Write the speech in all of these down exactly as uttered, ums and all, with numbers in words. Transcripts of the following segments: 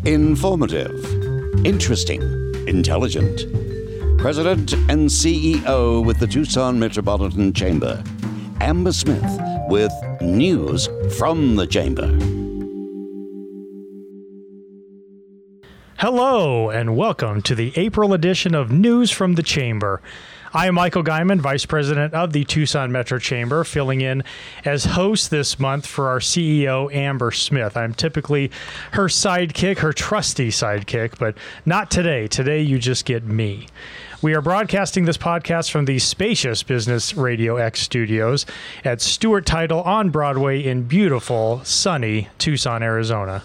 Informative, interesting, intelligent. President and C E O with the Tucson Metropolitan Chamber, Amber Smith with news from the Chamber. Hello and welcome to the April edition of News from the Chamber. I am Michael Guyman, Vice President of the Tucson Metro Chamber, filling in as host this month for our C E O, Amber Smith. I'm typically her sidekick, her trusty sidekick, but not today. Today you just get me. We are broadcasting this podcast from the spacious Business Radio X studios at Stewart Title on Broadway in beautiful, sunny Tucson, Arizona.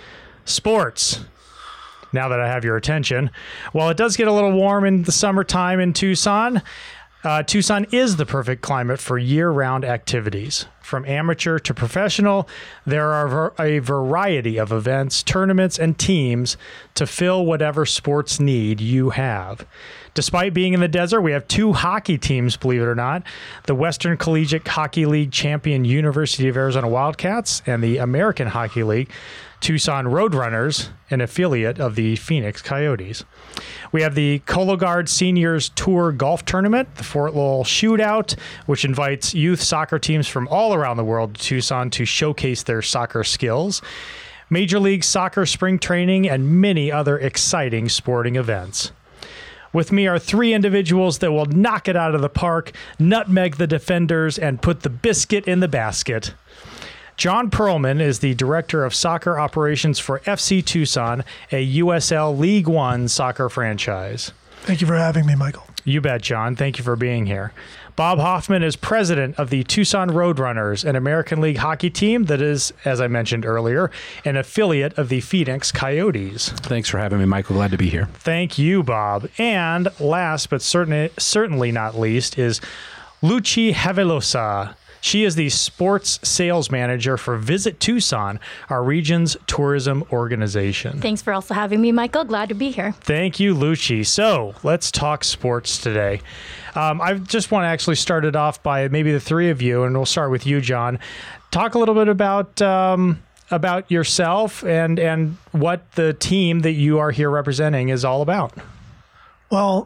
Sports. Now that I have your attention, while it does get a little warm in the summertime in Tucson, uh, Tucson is the perfect climate for year-round activities. From amateur to professional, there are a variety of events, tournaments, and teams to fill whatever sports need you have. Despite being in the desert, we have two hockey teams, believe it or not, the Western Collegiate Hockey League champion University of Arizona Wildcats and the American Hockey League Tucson Roadrunners, an affiliate of the Phoenix Coyotes. We have the Cologuard Seniors Tour Golf Tournament, the Fort Lowell Shootout, which invites youth soccer teams from all around the world to Tucson to showcase their soccer skills, Major League Soccer spring training, and many other exciting sporting events. With me are three individuals that will knock it out of the park, nutmeg the defenders, and put the biscuit in the basket. John Perlman is the Director of Soccer Operations for F C Tucson, a U S L League One soccer franchise. Thank you for having me, Michael. You bet, John. Thank you for being here. Bob Hoffman is President of the Tucson Roadrunners, an American League hockey team that is, as I mentioned earlier, an affiliate of the Phoenix Coyotes. Thanks for having me, Michael. Glad to be here. Thank you, Bob. And last but certainly, certainly not least is Lucy Havelosa. She is the sports sales manager for Visit Tucson, our region's tourism organization. Thanks for also having me, Michael. Glad to be here. Thank you, Lucy. So let's talk sports today. Um, I just want to actually start it off by maybe the three of you, and we'll start with you, John. Talk a little bit about um, about yourself and and what the team that you are here representing is all about. Well,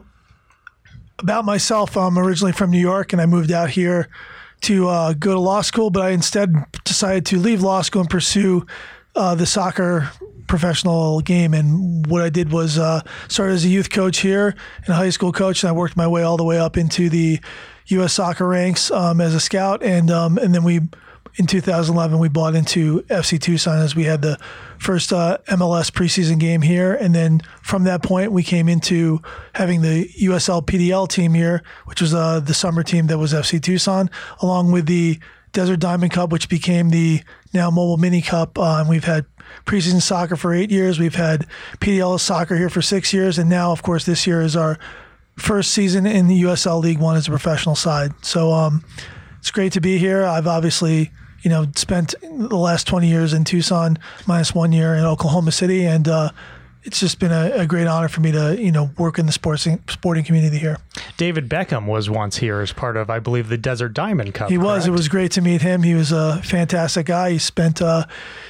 about myself, I'm originally from New York, and I moved out here to uh, go to law school, but I instead decided to leave law school and pursue uh, the soccer professional game. And what I did was uh, started as a youth coach here and a high school coach, and I worked my way all the way up into the U S soccer ranks um, as a scout. And um, and then we, in two thousand eleven, we bought into F C Tucson as we had the first uh, M L S preseason game here. And then from that point, we came into having the U S L P D L team here, which was uh, the summer team that was F C Tucson, along with the Desert Diamond Cup, which became the now Mobile Mini Cup. Uh, and we've had preseason soccer for eight years. We've had P D L soccer here for six years. And now, of course, this year is our first season in the U S L League One as a professional side. So um, it's great to be here. I've obviously you know, spent the last twenty years in Tucson, minus one year in Oklahoma City. And uh, it's just been a, a great honor for me to, you know, work in the sports, sporting community here. David Beckham was once here as part of, I believe, the Desert Diamond Cup. He was. Correct? It was great to meet him. He was a fantastic guy. He spent uh,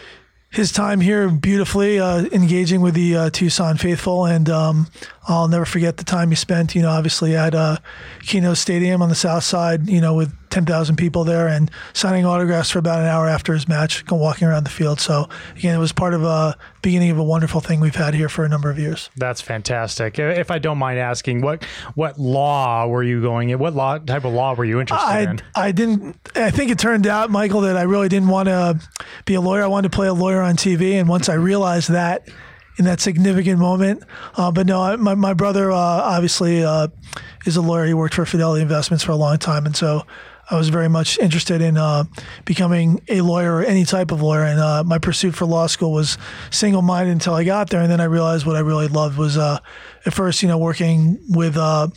his time here beautifully uh, engaging with the uh, Tucson faithful. And um, I'll never forget the time he spent, you know, obviously at uh, Keno Stadium on the south side, you know, with ten thousand people there and signing autographs for about an hour after his match, walking around the field. So, again, it was part of a beginning of a wonderful thing we've had here for a number of years. That's fantastic. If I don't mind asking, what what law were you going in? What law type of law were you interested I, in? I didn't. I think it turned out, Michael, that I really didn't want to be a lawyer. I wanted to play a lawyer on T V. And once I realized that, in that significant moment. Uh, but no, I, my, my brother uh, obviously uh, is a lawyer. He worked for Fidelity Investments for a long time. And so I was very much interested in uh, becoming a lawyer or any type of lawyer. And uh, my pursuit for law school was single-minded until I got there. And then I realized what I really loved was uh, at first, you know, working with uh,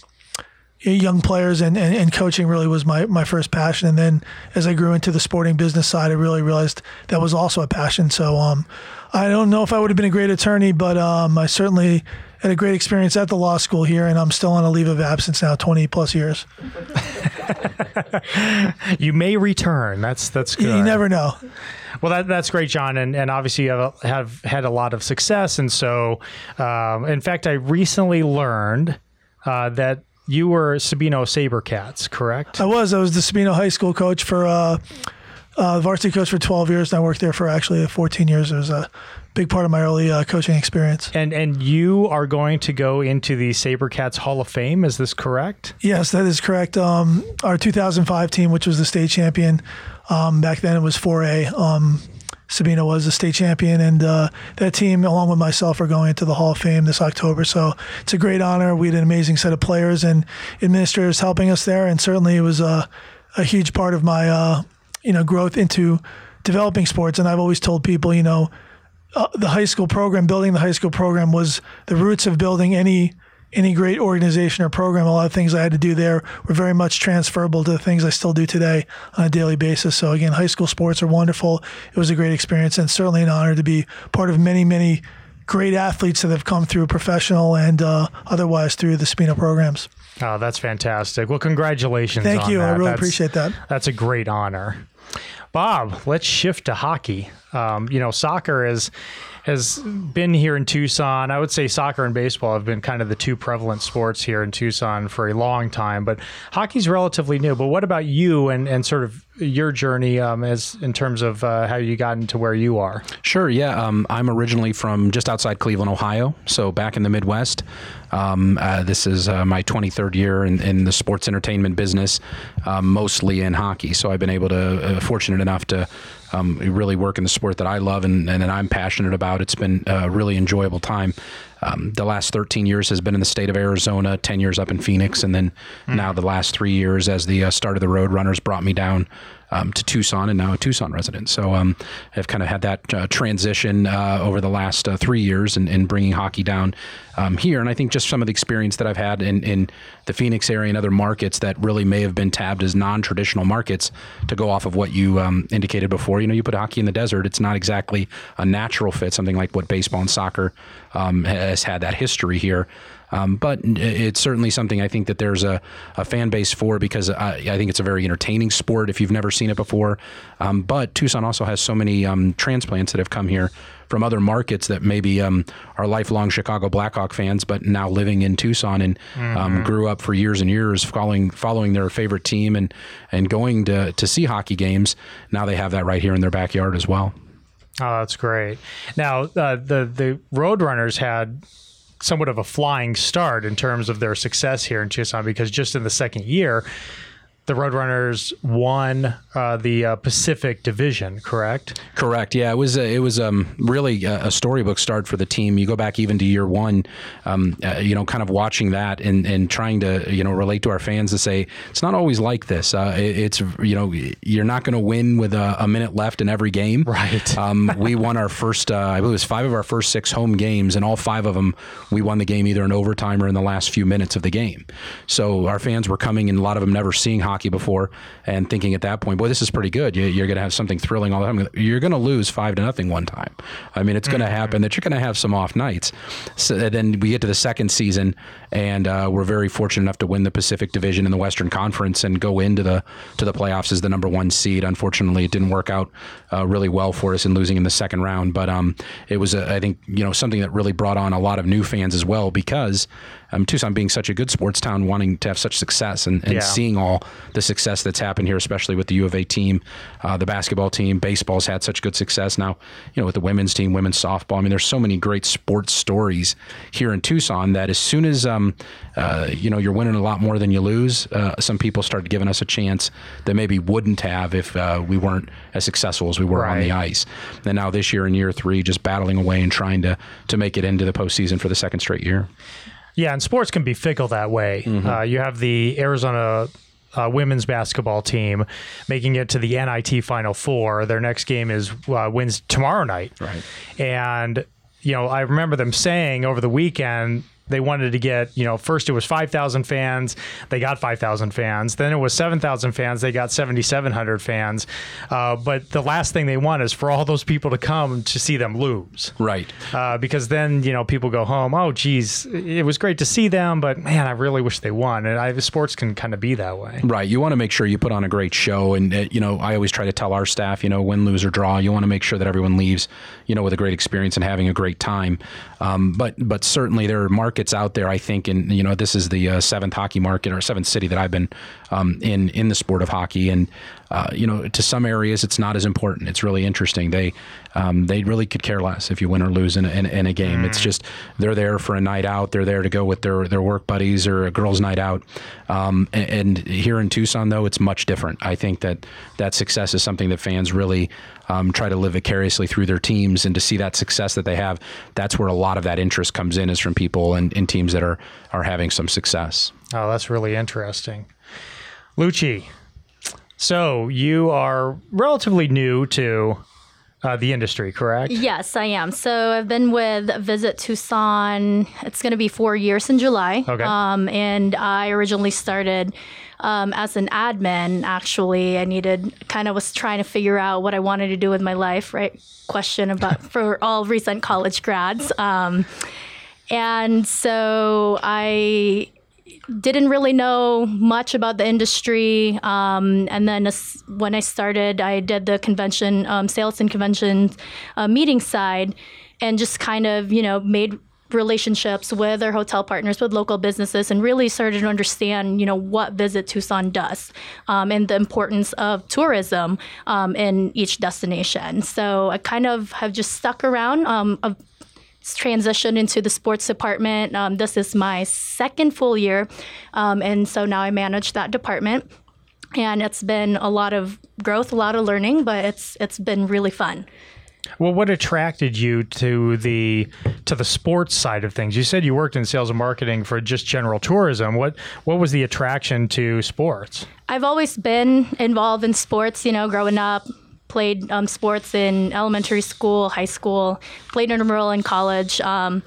young players and, and, and coaching really was my, my first passion. And then as I grew into the sporting business side, I really realized that was also a passion. So um, I don't know if I would have been a great attorney, but um, I certainly had a great experience at the law school here, and I'm still on a leave of absence now, twenty plus years. You may return. That's that's good. You never know. Well, that, that's great, John, and, and obviously you have, have had a lot of success. And so, um, in fact, I recently learned uh, that you were Sabino Sabercats, correct? I was. I was the Sabino High School coach for uh, uh, varsity coach for twelve years, and I worked there for actually fourteen years. It was a big part of my early uh, coaching experience. And and you are going to go into the Sabercats Hall of Fame. Is this correct? Yes, that is correct. Um, our two thousand five team, which was the state champion, um, back then it was four A. Um, Sabino was the state champion, and uh, that team, along with myself, are going into the Hall of Fame this October. So it's a great honor. We had an amazing set of players and administrators helping us there, and certainly it was a, a huge part of my uh, you know growth into developing sports. And I've always told people, you know, uh, the high school program, building the high school program was the roots of building any any great organization or program. A lot of things I had to do there were very much transferable to the things I still do today on a daily basis. So again, high school sports are wonderful. It was a great experience, and certainly an honor to be part of many, many great athletes that have come through professional and uh, otherwise through the Sabino programs. Oh, that's fantastic. Well, congratulations. Thank on you. that. I really That's- appreciate that. That's a great honor. Bob, let's shift to hockey. Um, you know, soccer is has been here in Tucson. I would say soccer and baseball have been kind of the two prevalent sports here in Tucson for a long time, but hockey's relatively new. But what about you and, and sort of your journey um, as in terms of uh, how you got into where you are? Sure, yeah. Um, I'm originally from just outside Cleveland, Ohio, so back in the Midwest. Um, uh, this is uh, my twenty-third year in, in the sports entertainment business, um, mostly in hockey. So I've been able to, uh, fortunate enough to um, really work in the sport that I love and, and that I'm passionate about. It's been a really enjoyable time. Um, the last thirteen years has been in the state of Arizona, ten years up in Phoenix, and then mm. now the last three years as the uh, start of the Roadrunners brought me down um, to Tucson, and now a Tucson resident. So um, I've kind of had that uh, transition uh, over the last uh, three years in, in bringing hockey down um, here. And I think just some of the experience that I've had in, in the Phoenix area and other markets that really may have been tabbed as non-traditional markets, to go off of what you um, indicated before. You know, you put hockey in the desert, it's not exactly a natural fit, something like what baseball and soccer um, has had that history here. Um, but it's certainly something I think that there's a, a fan base for, because I, I think it's a very entertaining sport if you've never seen it before. Um, but Tucson also has so many um, transplants that have come here from other markets that maybe um, are lifelong Chicago Blackhawk fans, but now living in Tucson and mm-hmm. um, grew up for years and years following following their favorite team and and going to to see hockey games. Now they have that right here in their backyard as well. Oh, that's great. Now uh, the the Roadrunners had somewhat of a flying start in terms of their success here in Tucson, because just in the second year, the Roadrunners won uh, the uh, Pacific Division, correct? Correct. Yeah, it was a, it was um, really a, a storybook start for the team. You go back even to year one, um, uh, you know, kind of watching that and, and trying to, you know, relate to our fans to say it's not always like this. Uh, it, it's, you know, you're not going to win with a, a minute left in every game. Right. um, we won our first, uh, I believe it was five of our first six home games, and all five of them we won the game either in overtime or in the last few minutes of the game. So our fans were coming, and a lot of them never seeing hockey before, and thinking at that point, boy, this is pretty good. You, you're going to have something thrilling all the time. You're going to lose five to nothing one time. I mean, it's going to mm-hmm. happen that you're going to have some off nights. So then we get to the second season, and uh, we're very fortunate enough to win the Pacific Division in the Western Conference and go into the to the playoffs as the number one seed. Unfortunately, it didn't work out uh, really well for us in losing in the second round. But um, it was, a, I think, you know, something that really brought on a lot of new fans as well, because um, Tucson being such a good sports town, wanting to have such success and, and yeah. seeing all the success that's happened here, especially with the U of A team, uh, the basketball team, baseball's had such good success now, you know, with the women's team, women's softball. I mean, there's so many great sports stories here in Tucson that as soon as, um, uh, you know, you're winning a lot more than you lose, uh, some people started giving us a chance that maybe wouldn't have if uh, we weren't as successful as we were right. on the ice. And now this year in year three, just battling away and trying to, to make it into the postseason for the second straight year. Yeah, and sports can be fickle that way. Mm-hmm. Uh, you have the Arizona uh, women's basketball team making it to the N I T Final Four. Their next game is uh, wins tomorrow night. Right. And, you know, I remember them saying over the weekend they wanted to get, you know, first it was five thousand fans, they got five thousand fans. Then it was seven thousand fans, they got seventy-seven hundred fans. Uh, but the last thing they want is for all those people to come to see them lose. Right. Uh, because then, you know, people go home, oh, geez, it was great to see them, but man, I really wish they won. And I, sports can kind of be that way. Right. You want to make sure you put on a great show. And, uh, you know, I always try to tell our staff, you know, win, lose, or draw, you want to make sure that everyone leaves, you know, with a great experience and having a great time. Um, but but certainly there are markets out there, I think, and, you know, this is the uh, seventh hockey market or seventh city that I've been um, in in the sport of hockey. And, uh, you know, to some areas, it's not as important. It's really interesting. They um, they really could care less if you win or lose in a, in, in a game. Mm. It's just they're there for a night out. They're there to go with their, their work buddies or a girls' night out. Um, and, and here in Tucson, though, it's much different. I think that that success is something that fans really um, try to live vicariously through their teams, and to see that success that they have, that's where a lot of that interest comes in, is from people and, and teams that are, are having some success. Oh, that's really interesting. Lucci, so you are relatively new to uh, the industry, correct? Yes, I am. So I've been with Visit Tucson. It's going to be four years in July. Okay. Um, and I originally started um, as an admin, actually. I needed, kind of was trying to figure out what I wanted to do with my life, right? Question about for all recent college grads. Um, and so I didn't really know much about the industry. Um, and then as, when I started, I did the convention, um, sales and convention uh, meeting side, and just kind of, you know, made relationships with our hotel partners, with local businesses, and really started to understand, you know, what Visit Tucson does, um, and the importance of tourism um, in each destination. So I kind of have just stuck around. Um, of, transitioned into the sports department. Um, this is my second full year, um, and so now I manage that department. And it's been a lot of growth, a lot of learning, but it's it's been really fun. Well, what attracted you to the to the sports side of things? You said you worked in sales and marketing for just general tourism. What what was the attraction to sports? I've always been involved in sports, you know, growing up. Played um, sports in elementary school, high school, played intramural in college. Um,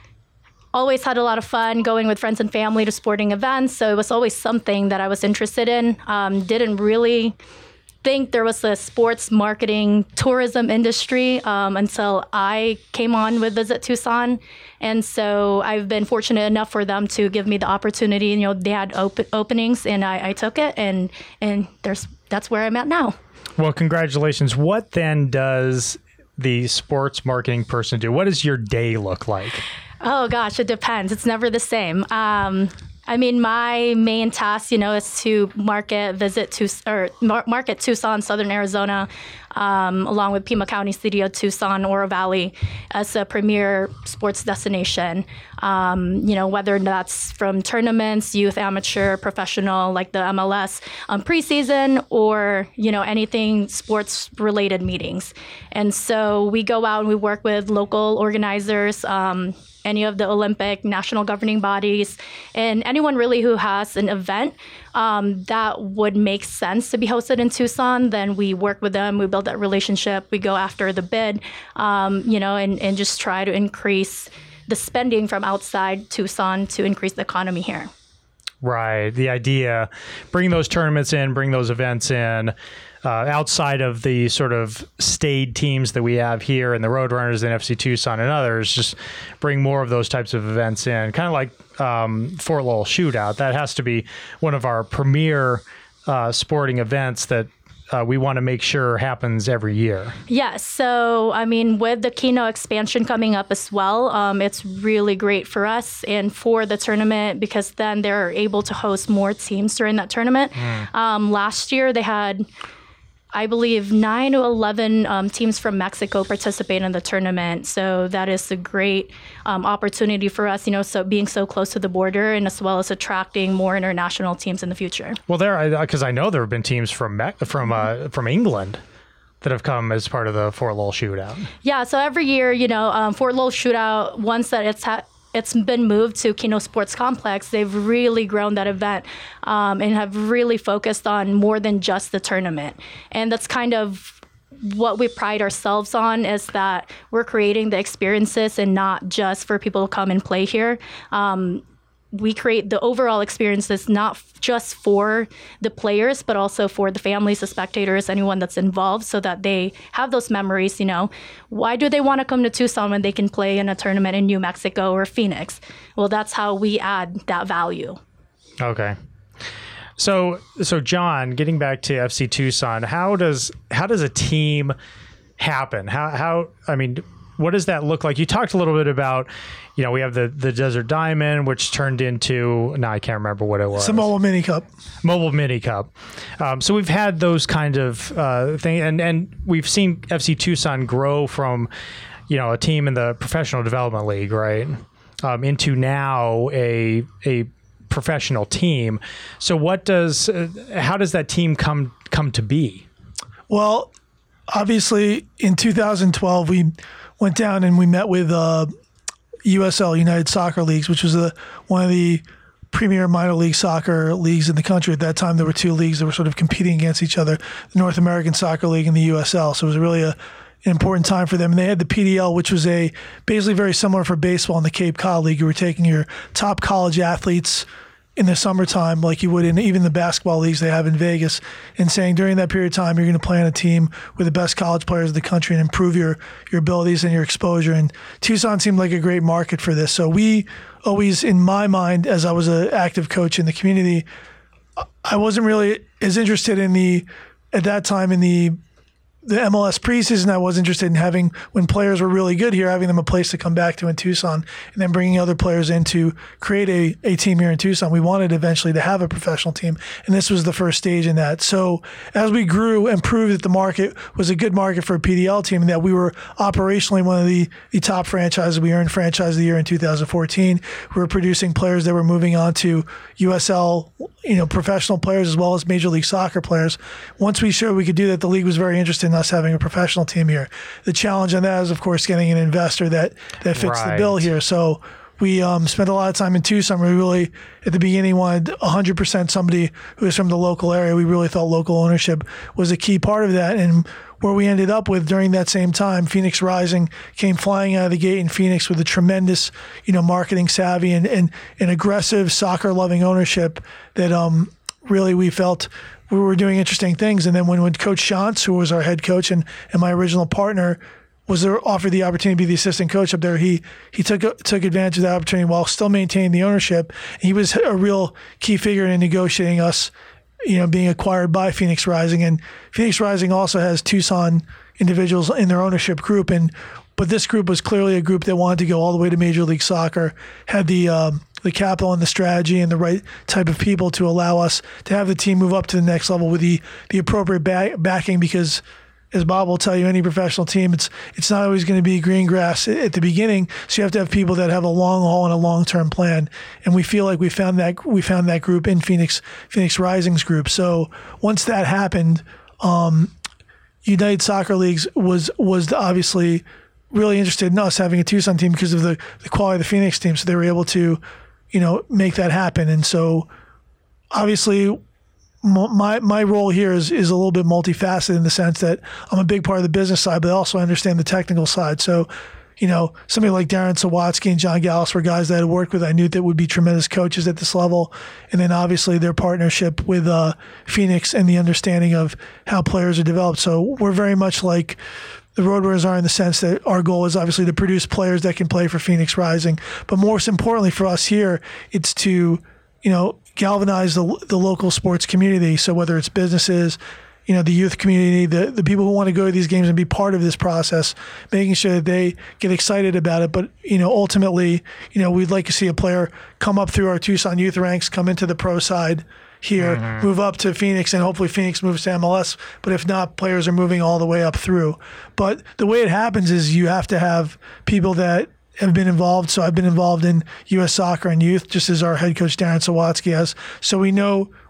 always had a lot of fun going with friends and family to sporting events. So it was always something that I was interested in. Um, didn't really think there was a sports marketing tourism industry um, until I came on with Visit Tucson. And so I've been fortunate enough for them to give me the opportunity. You know, they had op- openings and I, I took it, and and there's that's where I'm at now. Well, congratulations. What then does the sports marketing person do? What does your day look like? Oh, gosh, it depends. It's never the same. Um, I mean, my main task, you know, is to market, visit Tucson, or mar- market Tucson, Southern Arizona, um, along with Pima County, City of Tucson, Oro Valley, as a premier sports destination. Um, you know, whether that's from tournaments, youth, amateur, professional, like the M L S um, preseason, or, you know, anything sports-related meetings. And so we go out and we work with local organizers, um, any of the Olympic national governing bodies, and anyone really who has an event um, that would make sense to be hosted in Tucson. Then we work with them, we build that relationship, we go after the bid, um, you know, and, and just try to increase the spending from outside Tucson to increase the economy here. Right. The idea, bring those tournaments in, bring those events in, uh, outside of the sort of staid teams that we have here and the Roadrunners and F C Tucson and others, just bring more of those types of events in. Kind of like um, Fort Lowell Shootout. That has to be one of our premier uh, sporting events that Uh, we want to make sure happens every year. Yes. So, I mean, with the Keno expansion coming up as well, um, it's really great for us and for the tournament, because then they're able to host more teams during that tournament. Mm. Um, last year, they had, I believe, nine to eleven um, teams from Mexico participate in the tournament. So that is a great um, opportunity for us, you know, so being so close to the border, and as well as attracting more international teams in the future. Well, there, because I, I know there have been teams from Me- from uh, from England that have come as part of the Fort Lowell Shootout. Yeah, so every year, you know, um, Fort Lowell Shootout, once that it's ha- it's been moved to Keno Sports Complex, they've really grown that event um, and have really focused on more than just the tournament. And that's kind of what we pride ourselves on is that we're creating the experiences and not just for people to come and play here. Um, we create the overall experiences not f- just for the players, but also for the families, the spectators, anyone that's involved, so that they have those memories. You know, why do they want to come to Tucson when they can play in a tournament in New Mexico or Phoenix? Well, that's how we add that value. Okay. So, so John, getting back to F C Tucson, how does how does a team happen? How how I mean, what does that look like? You talked a little bit about, you know, we have the the Desert Diamond, which turned into, now I can't remember what it was. It's a Mobile Mini Cup. Mobile Mini Cup. Um, so we've had those kind of uh, things, and and we've seen F C Tucson grow from, you know, a team in the Professional Development League, right, um, into now a a professional team. So what does uh, how does that team come come to be? Well, obviously in two thousand twelve we went down and we met with uh, U S L, United Soccer Leagues, which was a, one of the premier minor league soccer leagues in the country. At that time there were two leagues that were sort of competing against each other, the North American Soccer League and the U S L. So it was really a an important time for them. And they had the P D L, which was a basically very similar for baseball in the Cape Cod League. You were taking your top college athletes in the summertime, like you would in even the basketball leagues they have in Vegas, and saying during that period of time, you're going to play on a team with the best college players in the country and improve your, your abilities and your exposure. And Tucson seemed like a great market for this. So we always, in my mind, as I was an active coach in the community, I wasn't really as interested in the, at that time in the, the M L S preseason. I was interested in having, when players were really good here, having them a place to come back to in Tucson, and then bringing other players in to create a, a team here in Tucson. We wanted eventually to have a professional team, and this was the first stage in that. So as we grew and proved that the market was a good market for a P D L team, and that we were operationally one of the, the top franchises, we earned Franchise of the Year in two thousand fourteen. We were producing players that were moving on to U S L, you know, professional players as well as Major League Soccer players. Once we showed we could do that, the league was very interested in us having a professional team here. The challenge on that is, of course, getting an investor that, that fits Right. the bill here. So we um, spent a lot of time in Tucson. We really, at the beginning, wanted one hundred percent somebody who was from the local area. We really thought local ownership was a key part of that. And where we ended up with during that same time, Phoenix Rising came flying out of the gate in Phoenix with a tremendous, you know, marketing savvy and, and, and aggressive soccer-loving ownership that um, really we felt we were doing interesting things. And then when, when Coach Shantz, who was our head coach and, and my original partner, was there, offered the opportunity to be the assistant coach up there, he he took took advantage of that opportunity while still maintaining the ownership. He was a real key figure in negotiating us, you know, being acquired by Phoenix Rising. And Phoenix Rising also has Tucson individuals in their ownership group. And but this group was clearly a group that wanted to go all the way to Major League Soccer, had the um, the capital and the strategy and the right type of people to allow us to have the team move up to the next level with the the appropriate back, backing. Because, as Bob will tell you, any professional team, it's it's not always going to be green grass at the beginning. So you have to have people that have a long haul and a long term plan. And we feel like we found that we found that group in Phoenix Phoenix Rising's group. So once that happened, um, United Soccer Leagues was was obviously really interested in us having a Tucson team because of the, the quality of the Phoenix team. So they were able to, you know, make that happen. And so obviously my my role here is, is a little bit multifaceted in the sense that I'm a big part of the business side, but also I understand the technical side. So, you know, somebody like Darren Sawatsky and John Gallus were guys that I had worked with. I knew that would be tremendous coaches at this level. And then obviously their partnership with uh, Phoenix and the understanding of how players are developed. So we're very much like the Roadrunners are in the sense that our goal is obviously to produce players that can play for Phoenix Rising. But most importantly for us here, it's to, you know, galvanize the the local sports community. So whether it's businesses, you know, the youth community, the, the people who want to go to these games and be part of this process, making sure that they get excited about it. But, you know, ultimately, you know, we'd like to see a player come up through our Tucson youth ranks, come into the pro side here, mm-hmm. move up to Phoenix, and hopefully Phoenix moves to M L S. But if not, players are moving all the way up through. But the way it happens is you have to have people that have been involved. So I've been involved in U S Soccer and youth, just as our head coach Darren Sawatsky has. So we know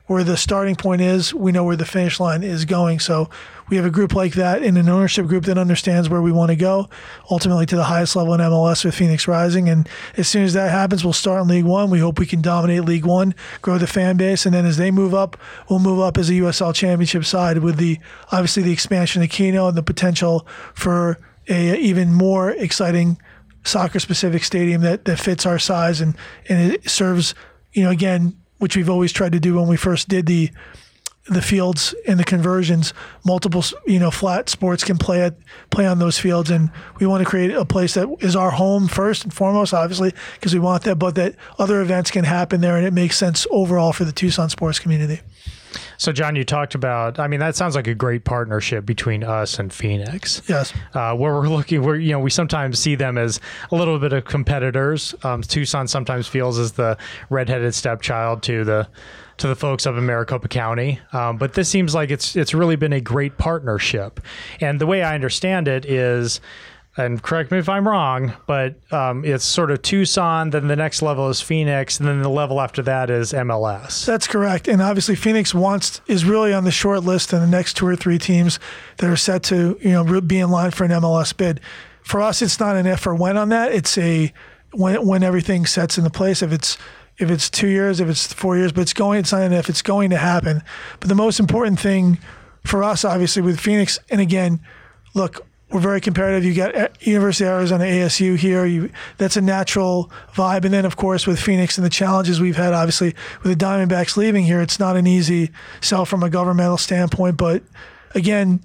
where the starting point is, we know where the finish line is going. So we have a group like that in an ownership group that understands where we want to go, ultimately to the highest level in M L S with Phoenix Rising. And as soon as that happens, we'll start in League One. We hope we can dominate League One, grow the fan base, and then as they move up, we'll move up as a U S L Championship side with the obviously the expansion of Keno and the potential for a even more exciting soccer-specific stadium that, that fits our size and, and it serves, you know, again, which we've always tried to do when we first did the the fields and the conversions. Multiple, you know, flat sports can play at play on those fields, and we want to create a place that is our home first and foremost, obviously, because we want that, but that other events can happen there, and it makes sense overall for the Tucson sports community. So, John, you talked about, I mean, that sounds like a great partnership between us and Phoenix. Yes. Uh, where we're looking, where, you know, we sometimes see them as a little bit of competitors. Um, Tucson sometimes feels as the redheaded stepchild to the to the folks up in Maricopa County. Um, but this seems like it's it's really been a great partnership. And the way I understand it is, and correct me if I'm wrong, but um, it's sort of Tucson, then the next level is Phoenix, and then the level after that is M L S. That's correct. And obviously Phoenix wants is really on the short list in the next two or three teams that are set to, you know, be in line for an M L S bid. For us, it's not an if or when on that. It's a when when everything sets into place. If it's if it's two years, if it's four years, but it's going, it's not an if, it's going to happen. But the most important thing for us, obviously, with Phoenix, and again, look, we're very competitive. You got University of Arizona, A S U here. You, that's a natural vibe. And then, of course, with Phoenix and the challenges we've had, obviously, with the Diamondbacks leaving here, it's not an easy sell from a governmental standpoint. But again,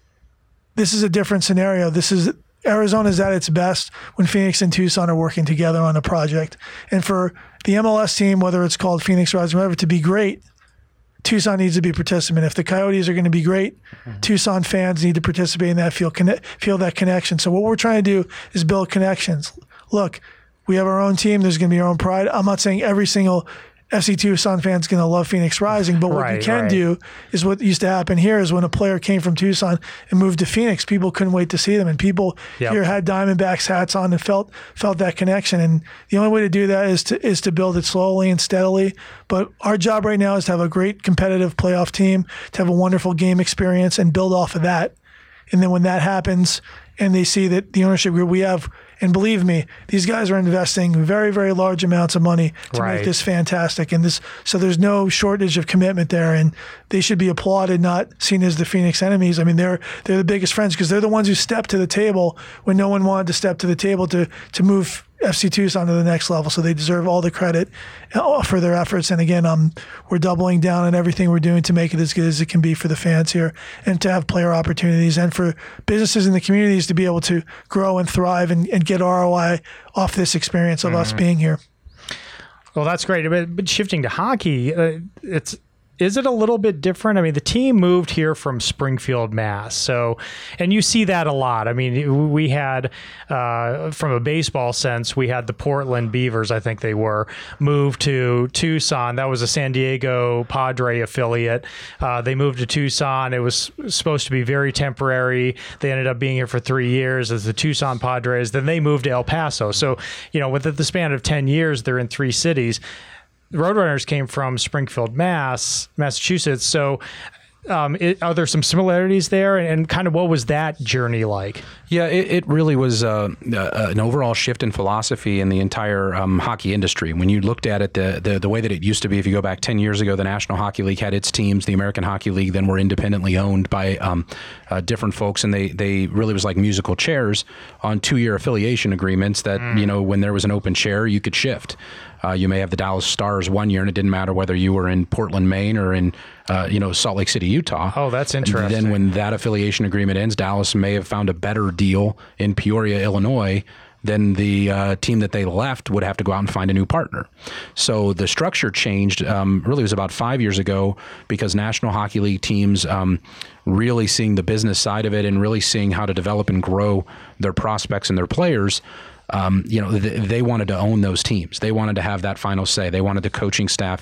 this is a different scenario. This is Arizona's at its best when Phoenix and Tucson are working together on a project. And for the M L S team, whether it's called Phoenix Rising or whatever, to be great, Tucson needs to be a participant. If the Coyotes are going to be great, mm-hmm. Tucson fans need to participate in that, feel connect, feel that connection. So what we're trying to do is build connections. Look, we have our own team. There's going to be our own pride. I'm not saying every single F C Tucson fan is going to love Phoenix Rising, but what right, you can right. do is what used to happen here is when a player came from Tucson and moved to Phoenix, people couldn't wait to see them, and people yep. here had Diamondbacks hats on and felt felt that connection. And the only way to do that is to is to build it slowly and steadily. But our job right now is to have a great competitive playoff team, to have a wonderful game experience, and build off of that. And then when that happens, and they see that the ownership group we have. And believe me, these guys are investing very, very large amounts of money to right. make this fantastic. And this, so there's no shortage of commitment there, and they should be applauded, not seen as the Phoenix enemies. I mean, they're they're the biggest friends because they're the ones who stepped to the table when no one wanted to step to the table to to move F C Tucson to the next level. So they deserve all the credit for their efforts. And again, um, we're doubling down on everything we're doing to make it as good as it can be for the fans here, and to have player opportunities, and for businesses in the communities to be able to grow and thrive and, and get R O I off this experience of mm-hmm. us being here. Well, that's great. But, but shifting to hockey, uh, it's is it a little bit different? I mean, the team moved here from Springfield, Mass. So, and you see that a lot. I mean, we had, uh, from a baseball sense, we had the Portland Beavers, I think they were, moved to Tucson. That was a San Diego Padre affiliate. Uh, they moved to Tucson. It was supposed to be very temporary. They ended up being here for three years as the Tucson Padres. Then they moved to El Paso. So, you know, within the span of ten years, they're in three cities. Roadrunners came from Springfield, Mass, Massachusetts. So um, it, are there some similarities there? And, and kind of what was that journey like? Yeah, it, it really was uh, uh, an overall shift in philosophy in the entire um, hockey industry. When you looked at it, the, the the way that it used to be, if you go back ten years ago, the National Hockey League had its teams. The American Hockey League then were independently owned by um, uh, different folks, and they, they really was like musical chairs on two-year affiliation agreements that, mm. you know, when there was an open chair, you could shift. Uh, you may have the Dallas Stars one year, and it didn't matter whether you were in Portland, Maine, or in uh, you know Salt Lake City, Utah. Oh, that's interesting. And then when that affiliation agreement ends, Dallas may have found a better deal in Peoria, Illinois, then the uh, team that they left would have to go out and find a new partner. So the structure changed. Um, really, it was about five years ago because National Hockey League teams um, really seeing the business side of it and really seeing how to develop and grow their prospects and their players. Um, you know, th- they wanted to own those teams. They wanted to have that final say. They wanted the coaching staff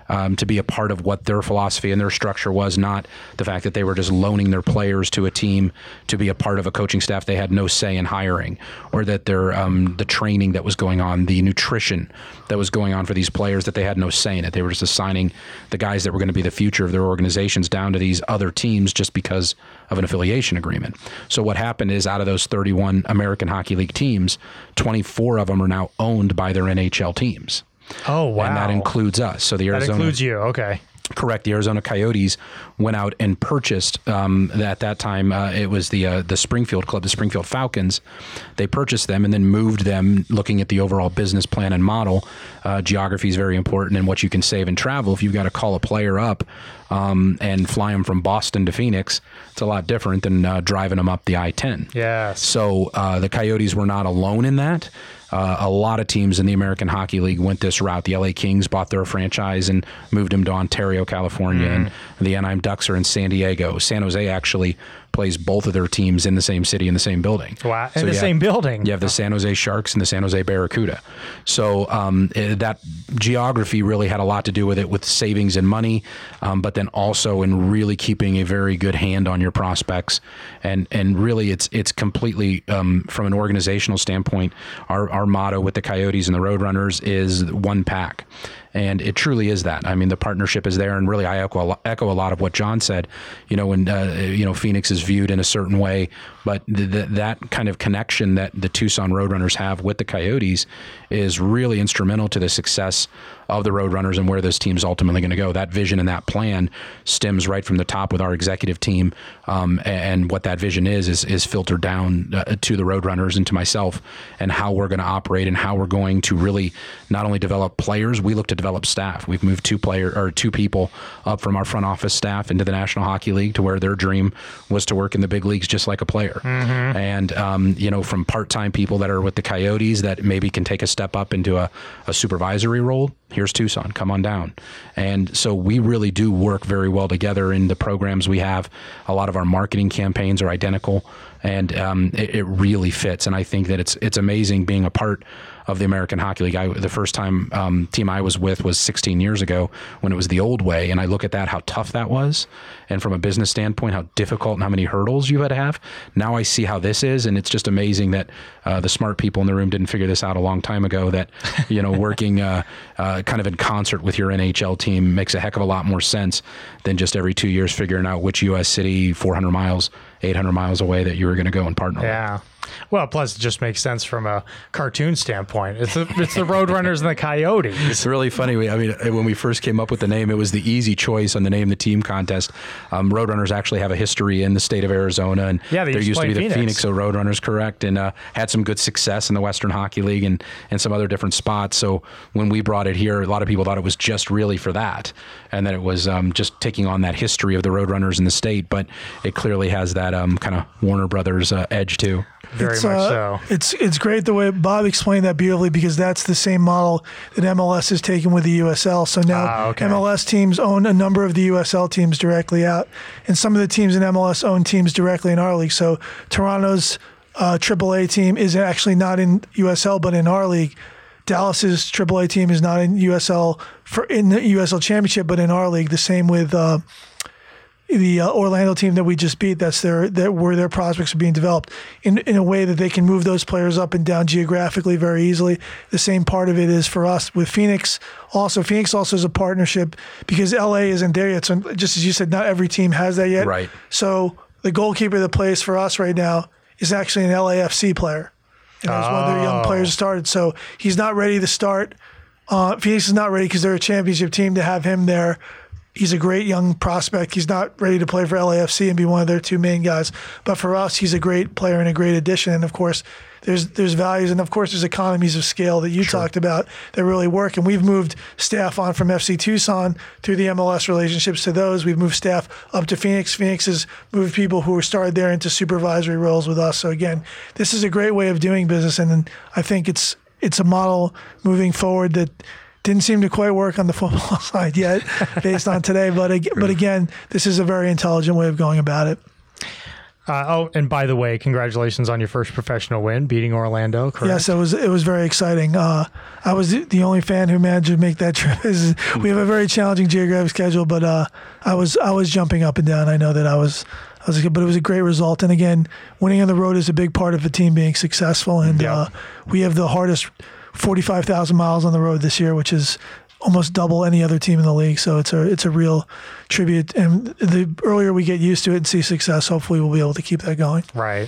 um, to be a part of what their philosophy and their structure was, not the fact that they were just loaning their players to a team to be a part of a coaching staff they had no say in hiring, or that their um, the training that was going on, the nutrition that was going on for these players, that they had no say in it. They were just assigning the guys that were going to be the future of their organizations down to these other teams just because of an affiliation agreement. So what happened is, out of those thirty-one American Hockey League teams, twenty-four of them are now owned by their N H L teams. Oh, wow. And that includes us. So the Arizona, that includes you. Okay. Correct. The Arizona Coyotes went out and purchased, um, at that time, uh, it was the uh, the Springfield Club, the Springfield Falcons. They purchased them and then moved them, looking at the overall business plan and model. Uh, geography is very important in what you can save and travel. If you've got to call a player up um, and fly them from Boston to Phoenix, it's a lot different than uh, driving them up the I ten. Yes. So uh, the Coyotes were not alone in that. Uh, a lot of teams in the American Hockey League went this route. The L A Kings bought their franchise and moved them to Ontario, California, mm. and the Anaheim Ducks are in San Diego. San Jose actually plays both of their teams in the same city, in the same building. Wow, in so the you same have, building. You have the San Jose Sharks and the San Jose Barracuda. So um, it, that geography really had a lot to do with it, with savings and money, um, but then also in really keeping a very good hand on your prospects. And and really it's it's completely, um, from an organizational standpoint, our, our motto with the Coyotes and the Roadrunners is one pack. And it truly is that. I mean, the partnership is there, and really, I echo a, lo- echo a lot of what John said. You know, when uh, you know Phoenix is viewed in a certain way, but th- th- that kind of connection that the Tucson Roadrunners have with the Coyotes is really instrumental to the success of the Roadrunners and where this team's ultimately going to go. That vision and that plan stems right from the top with our executive team, um, and what that vision is is, is filtered down uh, to the Roadrunners and to myself, and how we're going to operate and how we're going to really not only develop players, we look to develop staff. We've moved two player or two people up from our front office staff into the National Hockey League, to where their dream was to work in the big leagues just like a player. Mm-hmm. And um, you know, from part-time people that are with the Coyotes that maybe can take a step up into a, a supervisory role. Here's Tucson, come on down. And so we really do work very well together in the programs we have. A lot of our marketing campaigns are identical, and um, it, it really fits. And I think that it's it's amazing being a part of the American Hockey League. I, the first time um, team I was with was sixteen years ago, when it was the old way. And I look at that, how tough that was. And from a business standpoint, how difficult and how many hurdles you had to have. Now I see how this is. And it's just amazing that uh, the smart people in the room didn't figure this out a long time ago, that, you know, working uh, uh, kind of in concert with your N H L team makes a heck of a lot more sense than just every two years figuring out which U S city four hundred miles, eight hundred miles away that you were going to go and partner yeah. with. Well, plus it just makes sense from a cartoon standpoint. It's the it's the Roadrunners and the Coyotes. It's really funny. We, I mean, when we first came up with the name, it was the easy choice on the name the team contest. Um, Roadrunners actually have a history in the state of Arizona, and yeah, there used to be the Phoenix, Phoenix Roadrunners, correct, and uh, had some good success in the Western Hockey League and, and some other different spots. So when we brought it here, a lot of people thought it was just really for that, and that it was um, just taking on that history of the Roadrunners in the state. But it clearly has that um, kind of Warner Brothers uh, edge too. Very it's, much uh, so. It's it's great the way Bob explained that beautifully, because that's the same model that M L S is taking with the U S L. So now ah, okay. M L S teams own a number of the U S L teams directly out, and some of the teams in M L S own teams directly in our league. So Toronto's uh, triple A team is actually not in U S L but in our league. Dallas's triple A team is not in U S L for in the U S L Championship, but in our league. The same with uh, the uh, Orlando team that we just beat. That's their that where their prospects are being developed in in a way that they can move those players up and down geographically very easily. The same part of it is for us with Phoenix. Also, Phoenix also is a partnership because L A isn't there yet. So just as you said, not every team has that yet. Right. So the goalkeeper that plays for us right now is actually an L A F C player. And that's one of their young players started. So he's not ready to start. Uh, Phoenix is not ready because they're a championship team to have him there. He's a great young prospect. He's not ready to play for L A F C and be one of their two main guys. But for us, he's a great player and a great addition. And, of course, there's there's values. And, of course, there's economies of scale that you sure. talked about that really work. And we've moved staff on from F C Tucson through the M L S relationships to those. We've moved staff up to Phoenix. Phoenix has moved people who were started there into supervisory roles with us. So, again, this is a great way of doing business. And I think it's it's a model moving forward that – didn't seem to quite work on the football side yet based on today. But, but again, this is a very intelligent way of going about it. Uh, oh, and by the way, congratulations on your first professional win, beating Orlando, correct? Yes, it was it was very exciting. Uh, I was the only fan who managed to make that trip. We have a very challenging geographic schedule, but uh, I was I was jumping up and down. I know that I was I was, but it was a great result. And again, winning on the road is a big part of a team being successful. And Yeah. uh, we have the hardest forty-five thousand miles on the road this year, which is almost double any other team in the league. So it's a it's a real tribute. And the earlier we get used to it and see success, hopefully we'll be able to keep that going. Right.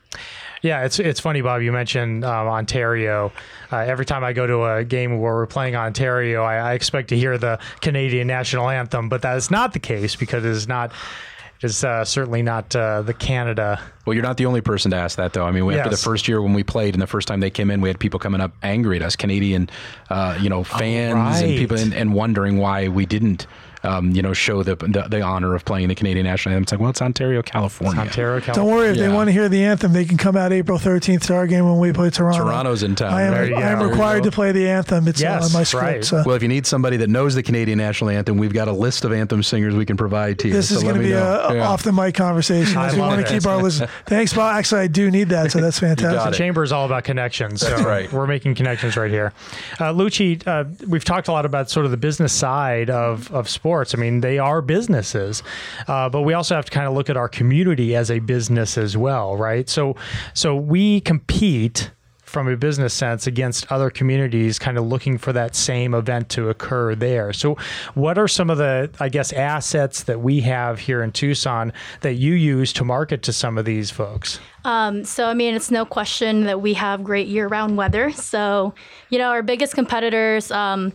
Yeah, it's it's funny, Bob. You mentioned um, Ontario. Uh, every time I go to a game where we're playing Ontario, I, I expect to hear the Canadian national anthem, but that is not the case because it is not. It's uh, certainly not uh, the Canada. Well, you're not the only person to ask that, though. I mean, after Yes. the first year when we played and the first time they came in, we had people coming up angry at us, Canadian, uh, you know, fans and right. people, and, and wondering why we didn't, um, you know, show the, the the honor of playing the Canadian national anthem. It's like, well, it's Ontario, California. Ontario, Don't California. worry, if they Yeah. want to hear the anthem, they can come out April thirteenth to our game when we play Toronto. Toronto's in town. I am, right? you I am go. required to play the anthem. It's Yes, uh, on my script. right. So. Well, if you need somebody that knows the Canadian national anthem, we've got a list of anthem singers we can provide to you. This so is let going to me be know. a, a Yeah. off the mic conversation. I we love want it. to keep our listen. Thanks, Bob. Actually, I do need that, so that's fantastic. got it. Chamber is all about connections. So That's right. We're making connections right here. Uh, Lucci, uh, we've talked a lot about sort of the business side of, of sports. I mean, they are businesses, uh, but we also have to kind of look at our community as a business as well, right? So, so we compete from a business sense against other communities kind of looking for that same event to occur there. So what are some of the, I guess, assets that we have here in Tucson that you use to market to some of these folks? Um, so, I mean, it's no question that we have great year-round weather. So, you know, our biggest competitors, um,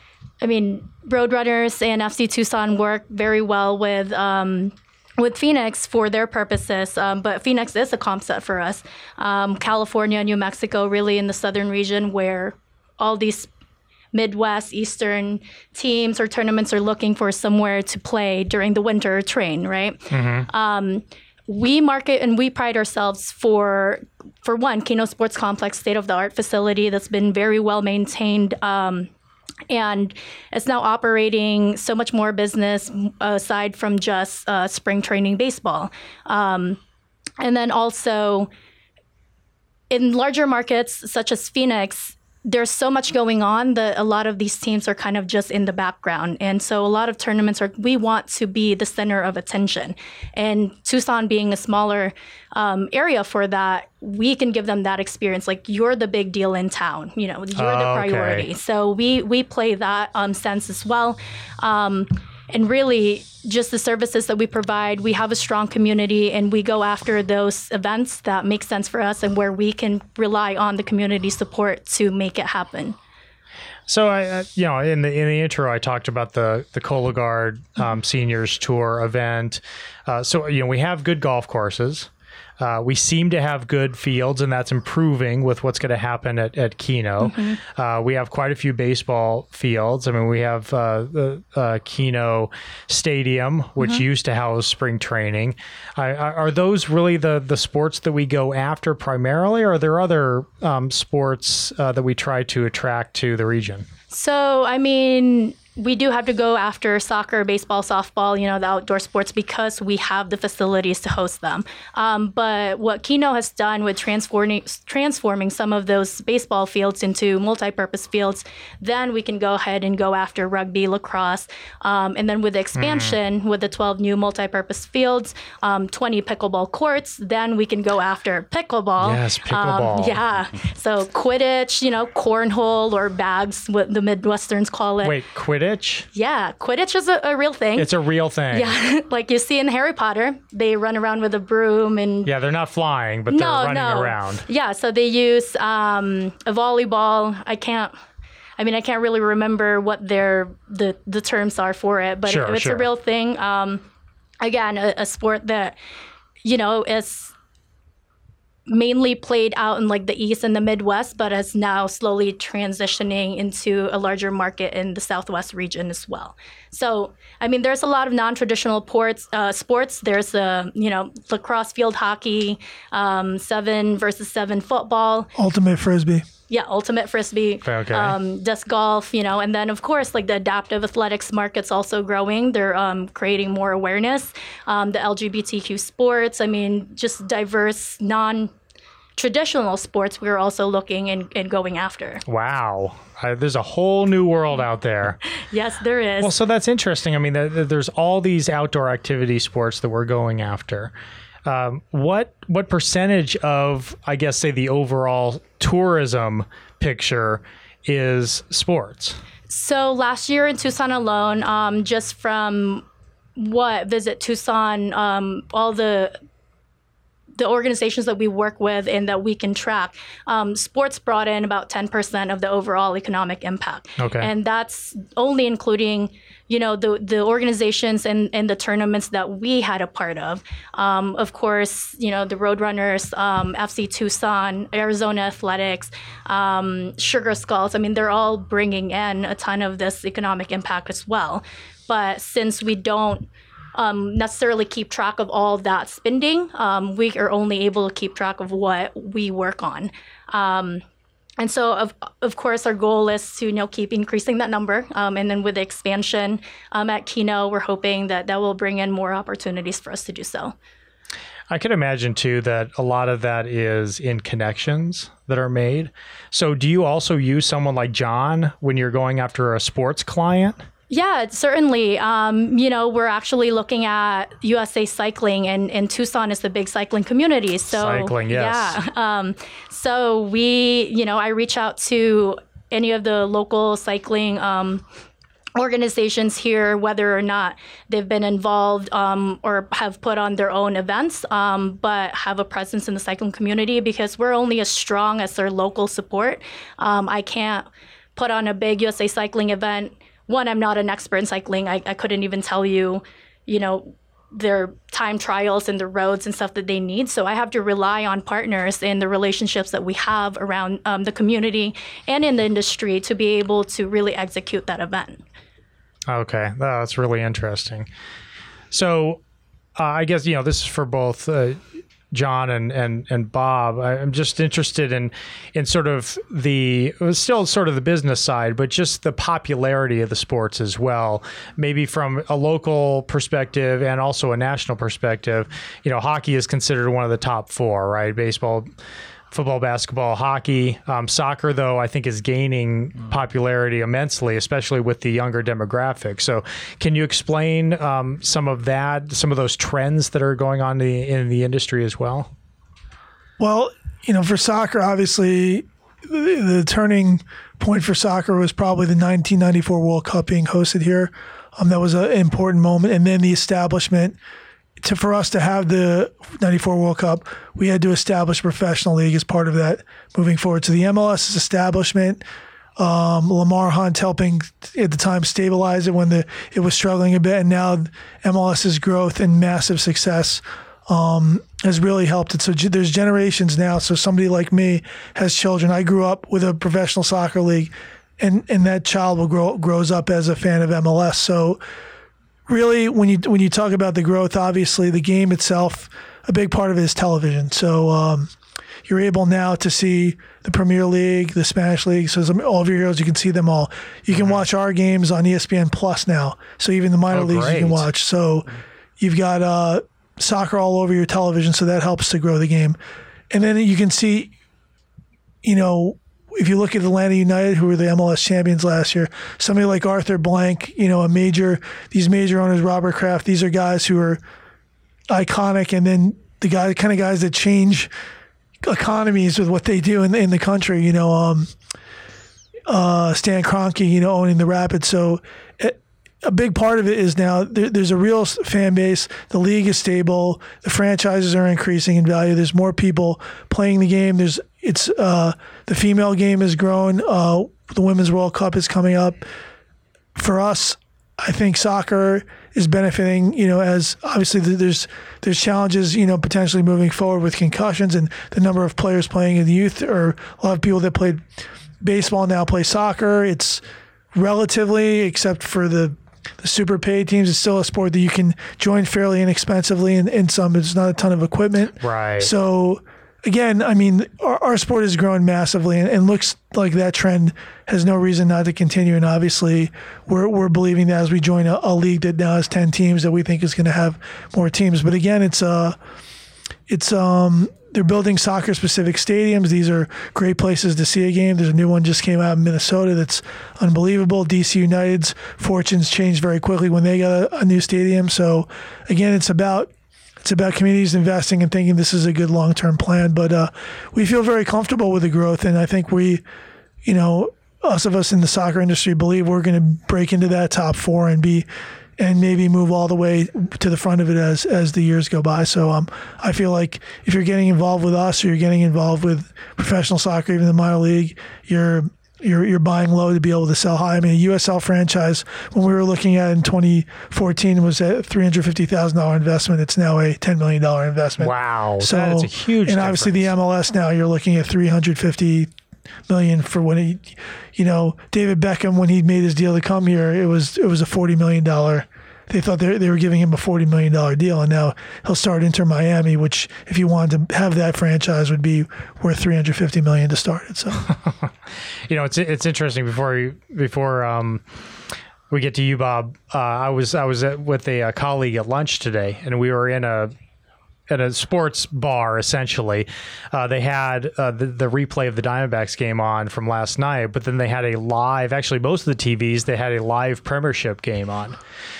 I mean, Roadrunners and F C Tucson work very well with um, with Phoenix for their purposes, um, but Phoenix is a comp set for us. Um, California, New Mexico, really in the southern region where all these Midwest, Eastern teams or tournaments are looking for somewhere to play during the winter train, right? Um, we market and we pride ourselves for, for one, Keno Sports Complex, state-of-the-art facility that's been very well maintained. Um, and it's now operating so much more business aside from just uh, spring training baseball. Um, and then also in larger markets such as Phoenix, there's so much going on that a lot of these teams are kind of just in the background. And so a lot of tournaments are, we want to be the center of attention. And Tucson being a smaller um, area for that, we can give them that experience. Like, you're the big deal in town, you know, you're Oh, the okay. priority. So we, we play that um, sense as well. Um, and really, just the services that we provide, we have a strong community and we go after those events that make sense for us and where we can rely on the community support to make it happen. So I, uh, you know, in the in the intro, I talked about the the Cologuard um, Seniors Tour event. Uh, so you know, we have good golf courses. Uh, we seem to have good fields, and that's improving with what's going to happen at, at Keno. Mm-hmm. Uh, we have quite a few baseball fields. I mean, we have uh, the uh, Keno Stadium, which Mm-hmm. used to house spring training. I, I, are those really the, the sports that we go after primarily, or are there other um, sports uh, that we try to attract to the region? So, I mean, we do have to go after soccer, baseball, softball, you know, the outdoor sports because we have the facilities to host them. Um, but what Keno has done with transforming transforming some of those baseball fields into multi-purpose fields, then we can go ahead and go after rugby, lacrosse, um, and then with the expansion mm. with the twelve new multi-purpose fields, um, twenty pickleball courts, then we can go after pickleball. Yes, pickleball. Um, yeah. So Quidditch, you know, cornhole or bags, what the Midwesterns call it. Wait, Quidditch? Yeah, Quidditch is a, a real thing. It's a real thing. Yeah, like you see in Harry Potter, they run around with a broom and Yeah, they're not flying, but they're no, running no. around. Yeah, so they use um, a volleyball. I can't. I mean, I can't really remember what their the the terms are for it, but Sure, it, it's sure. a real thing. Um, again, a, a sport that you know is mainly played out in like the East and the Midwest, but is now slowly transitioning into a larger market in the Southwest region as well. So, I mean, there's a lot of non-traditional ports, uh, sports. There's, a, you know, lacrosse field hockey, um, seven versus seven football. Ultimate Frisbee. yeah, ultimate frisbee, Okay. um, disc golf, you know, and then of course, like the adaptive athletics market's also growing. They're um, creating more awareness. Um, the L G B T Q sports, I mean, just diverse, non traditional sports we're also looking and, and going after. Wow. Uh, there's a whole new world out there. Yes, there is. Well, so that's interesting. I mean, th- th- there's all these outdoor activity sports that we're going after. Um, what what percentage of, I guess, say the overall tourism picture is sports? So last year in Tucson alone, um, just from what Visit Tucson, um, all the the organizations that we work with and that we can track, um, sports brought in about ten percent of the overall economic impact. Okay. And that's only including, you know, the, the organizations and, and the tournaments that we had a part of. Um, of course, you know, the Roadrunners, um, F C Tucson, Arizona Athletics, um, Sugar Skulls. I mean, they're all bringing in a ton of this economic impact as well. But since we don't Um, necessarily keep track of all that spending. Um, we are only able to keep track of what we work on. Um, and so, of of course, our goal is to, you know, keep increasing that number. Um, and then with the expansion um, at Keno, we're hoping that that will bring in more opportunities for us to do so. I can imagine, too, that a lot of that is in connections that are made. So do you also use someone like John when you're going after a sports client? Yeah, certainly. Um, you know, we're actually looking at U S A Cycling, and, and Tucson is the big cycling community. So Cycling, yes. Yeah. Um, so we, you know, I reach out to any of the local cycling um, organizations here, whether or not they've been involved um, or have put on their own events, um, but have a presence in the cycling community, because we're only as strong as their local support. Um, I can't put on a big U S A Cycling event. One, I'm not an expert in cycling. I, I couldn't even tell you, you know, their time trials and the roads and stuff that they need. So I have to rely on partners and the relationships that we have around um, the community and in the industry to be able to really execute that event. Okay, that's really interesting. So uh, I guess, you know, this is for both uh, John and, and, and Bob. I'm just interested in in sort of the, still sort of the business side, but just the popularity of the sports as well, maybe from a local perspective and also a national perspective. You know, hockey is considered one of the top four, right? Baseball, football, basketball, hockey. Um, soccer, though, I think is gaining popularity immensely, especially with the younger demographic. So can you explain um, some of that, some of those trends that are going on in the, in the industry as well? Well, you know, for soccer, obviously, the, the turning point for soccer was probably the nineteen ninety-four World Cup being hosted here. Um, that was an important moment. And then the establishment. To, for us to have the ninety-four World Cup, we had to establish a professional league as part of that moving forward. So the M L S's establishment, um, Lamar Hunt helping at the time stabilize it when the it was struggling a bit, and now MLS's growth and massive success um, has really helped it. So g- there's generations now. So somebody like me has children. I grew up with a professional soccer league, and, and that child will grow grows up as a fan of M L S. So really, when you when you talk about the growth, obviously the game itself, a big part of it is television. So um, you're able now to see the Premier League, the Spanish League. So all of your heroes, you can see them all. You can watch our games on E S P N Plus now. So even the minor Oh, leagues great. you can watch. So you've got uh, soccer all over your television. So that helps to grow the game. And then you can see, you know, if you look at Atlanta United, who were the M L S champions last year, somebody like Arthur Blank, you know, a major, these major owners, Robert Kraft, these are guys who are iconic, and then the guy, kind of guys that change economies with what they do in, in the country, you know, um, uh, Stan Kroenke, you know, owning the Rapids. So it, a big part of it is now there, there's a real fan base. The league is stable. The franchises are increasing in value. There's more people playing the game. There's it's uh, the female game has grown. Uh, the Women's World Cup is coming up. For us, I think soccer is benefiting. You know, as obviously there's there's challenges. You know, potentially moving forward with concussions and the number of players playing in the youth, or a lot of people that played baseball now play soccer. It's relatively, except for the the super paid teams, it's still a sport that you can join fairly inexpensively, and in some, it's not a ton of equipment. Right. So again, I mean, our, our sport has grown massively and, and looks like that trend has no reason not to continue. And obviously, we're we're believing that as we join a, a league that now has ten teams, that we think is going to have more teams. But again, it's uh, it's um, they're building soccer-specific stadiums. These are great places to see a game. There's a new one just came out in Minnesota that's unbelievable. D C United's fortunes changed very quickly when they got a, a new stadium. So again, it's about It's about communities investing and thinking this is a good long-term plan. But uh, we feel very comfortable with the growth, and I think we, you know, us of us in the soccer industry believe we're going to break into that top four and be, and maybe move all the way to the front of it as as the years go by. So um, I feel like if you're getting involved with us or you're getting involved with professional soccer, even the minor league, you're You're, you're buying low to be able to sell high. I mean, a U S L franchise, when we were looking at in twenty fourteen, was a three hundred fifty thousand dollars investment. It's now a ten million dollars investment. Wow. So that's a huge And obviously difference. the M L S now, you're looking at three hundred fifty million dollars for when he, you know, David Beckham, when he made his deal to come here, it was it was a forty million dollars. They thought they, they were giving him a forty million dollars deal, and now he'll start Inter Miami, which if you wanted to have that franchise would be worth three hundred fifty million dollars to start it. So, you know, it's it's interesting. Before you, before um, we get to you, Bob, uh, I was I was at, with a, a colleague at lunch today, and we were in a at a sports bar. Essentially, uh, they had uh, the, the replay of the Diamondbacks game on from last night, but then they had a live. Actually, most of the T Vs they had a live Premiership game on.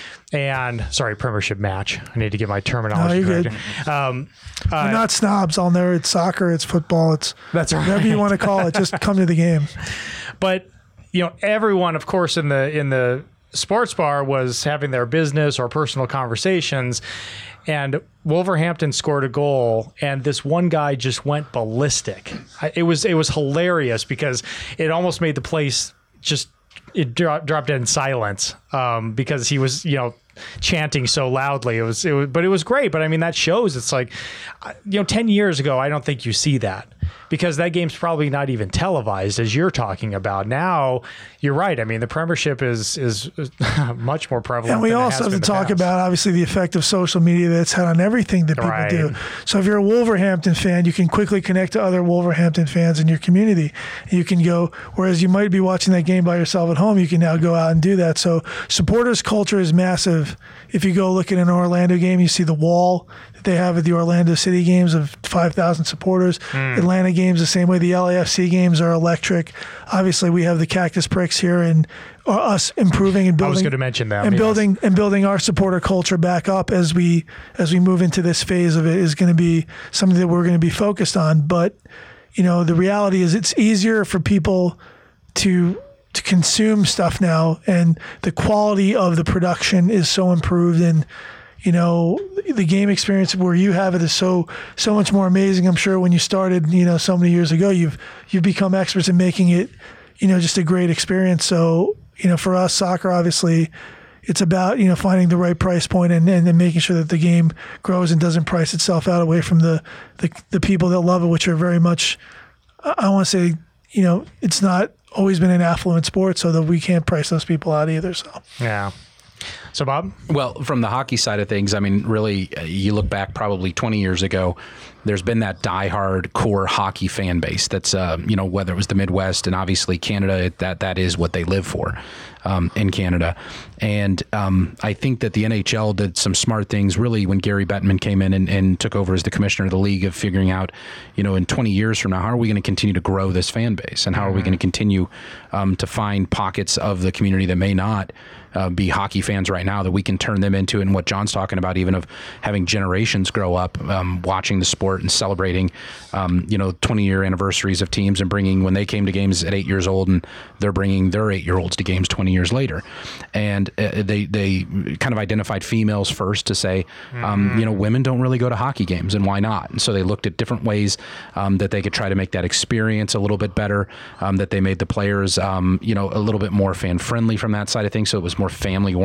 And sorry, Premiership match. I need to get my terminology No, you're correct. Um, we're not snobs. I'll never. It's soccer. It's football. It's That's right. whatever you want to call it. Just come to the game. But you know, everyone, of course, in the in the sports bar was having their business or personal conversations, and Wolverhampton scored a goal, and this one guy just went ballistic. It was it was hilarious because it almost made the place just. It dropped, dropped in silence um, because he was, you know, chanting so loudly. It was, it was, but it was great. But I mean, that shows it's like, you know, ten years ago, I don't think you see that because that game's probably not even televised as you're talking about. Now, you're right. I mean, the Premiership is is much more prevalent. And we than it also has have to been in the talk past. about, obviously, the effect of social media that's had on everything that people Right. do. So if you're a Wolverhampton fan, you can quickly connect to other Wolverhampton fans in your community. You can go, whereas you might be watching that game by yourself at home, you can now go out and do that. So supporters culture is massive. If you go look at an Orlando game, you see the wall that they have at the Orlando City games of five thousand supporters. Mm. Atlanta games the same way. The L A F C games are electric. Obviously, we have the Cactus Pricks here and uh, us improving and building. I was going to mention them. And yes. building and building our supporter culture back up as we as we move into this phase of it is going to be something that we're going to be focused on. But you know, the reality is it's easier for people to to consume stuff now, and the quality of the production is so improved, and you know, the game experience where you have it is so so much more amazing. I'm sure when you started, you know, so many years ago, you've you've become experts in making it, you know, just a great experience. So, you know, for us, soccer, obviously, it's about, you know, finding the right price point and, and then making sure that the game grows and doesn't price itself out away from the, the, the people that love it, which are very much, I want to say, you know, it's not always been an affluent sport, so that we can't price those people out either. So, Yeah. So, Bob? Well, from the hockey side of things, I mean, really, uh, you look back probably twenty years ago, there's been that diehard core hockey fan base that's, uh, you know, whether it was the Midwest and obviously Canada, that that is what they live for um, in Canada. And um, I think that the N H L did some smart things really when Gary Bettman came in and, and took over as the commissioner of the league, of figuring out, you know, in twenty years from now, how are we going to continue to grow this fan base? And how are we going to continue um, to find pockets of the community that may not Uh, be hockey fans right now, that we can turn them into, and what John's talking about, even of having generations grow up um, watching the sport and celebrating, um, you know, twenty year anniversaries of teams and bringing, when they came to games at eight years old, and they're bringing their eight year olds to games twenty years later. And uh, they, they kind of identified females first to say, um, mm. you know, women don't really go to hockey games, and why not? And so they looked at different ways um, that they could try to make that experience a little bit better, um, that they made the players, um, you know, a little bit more fan friendly from that side of things. So it was more family oriented.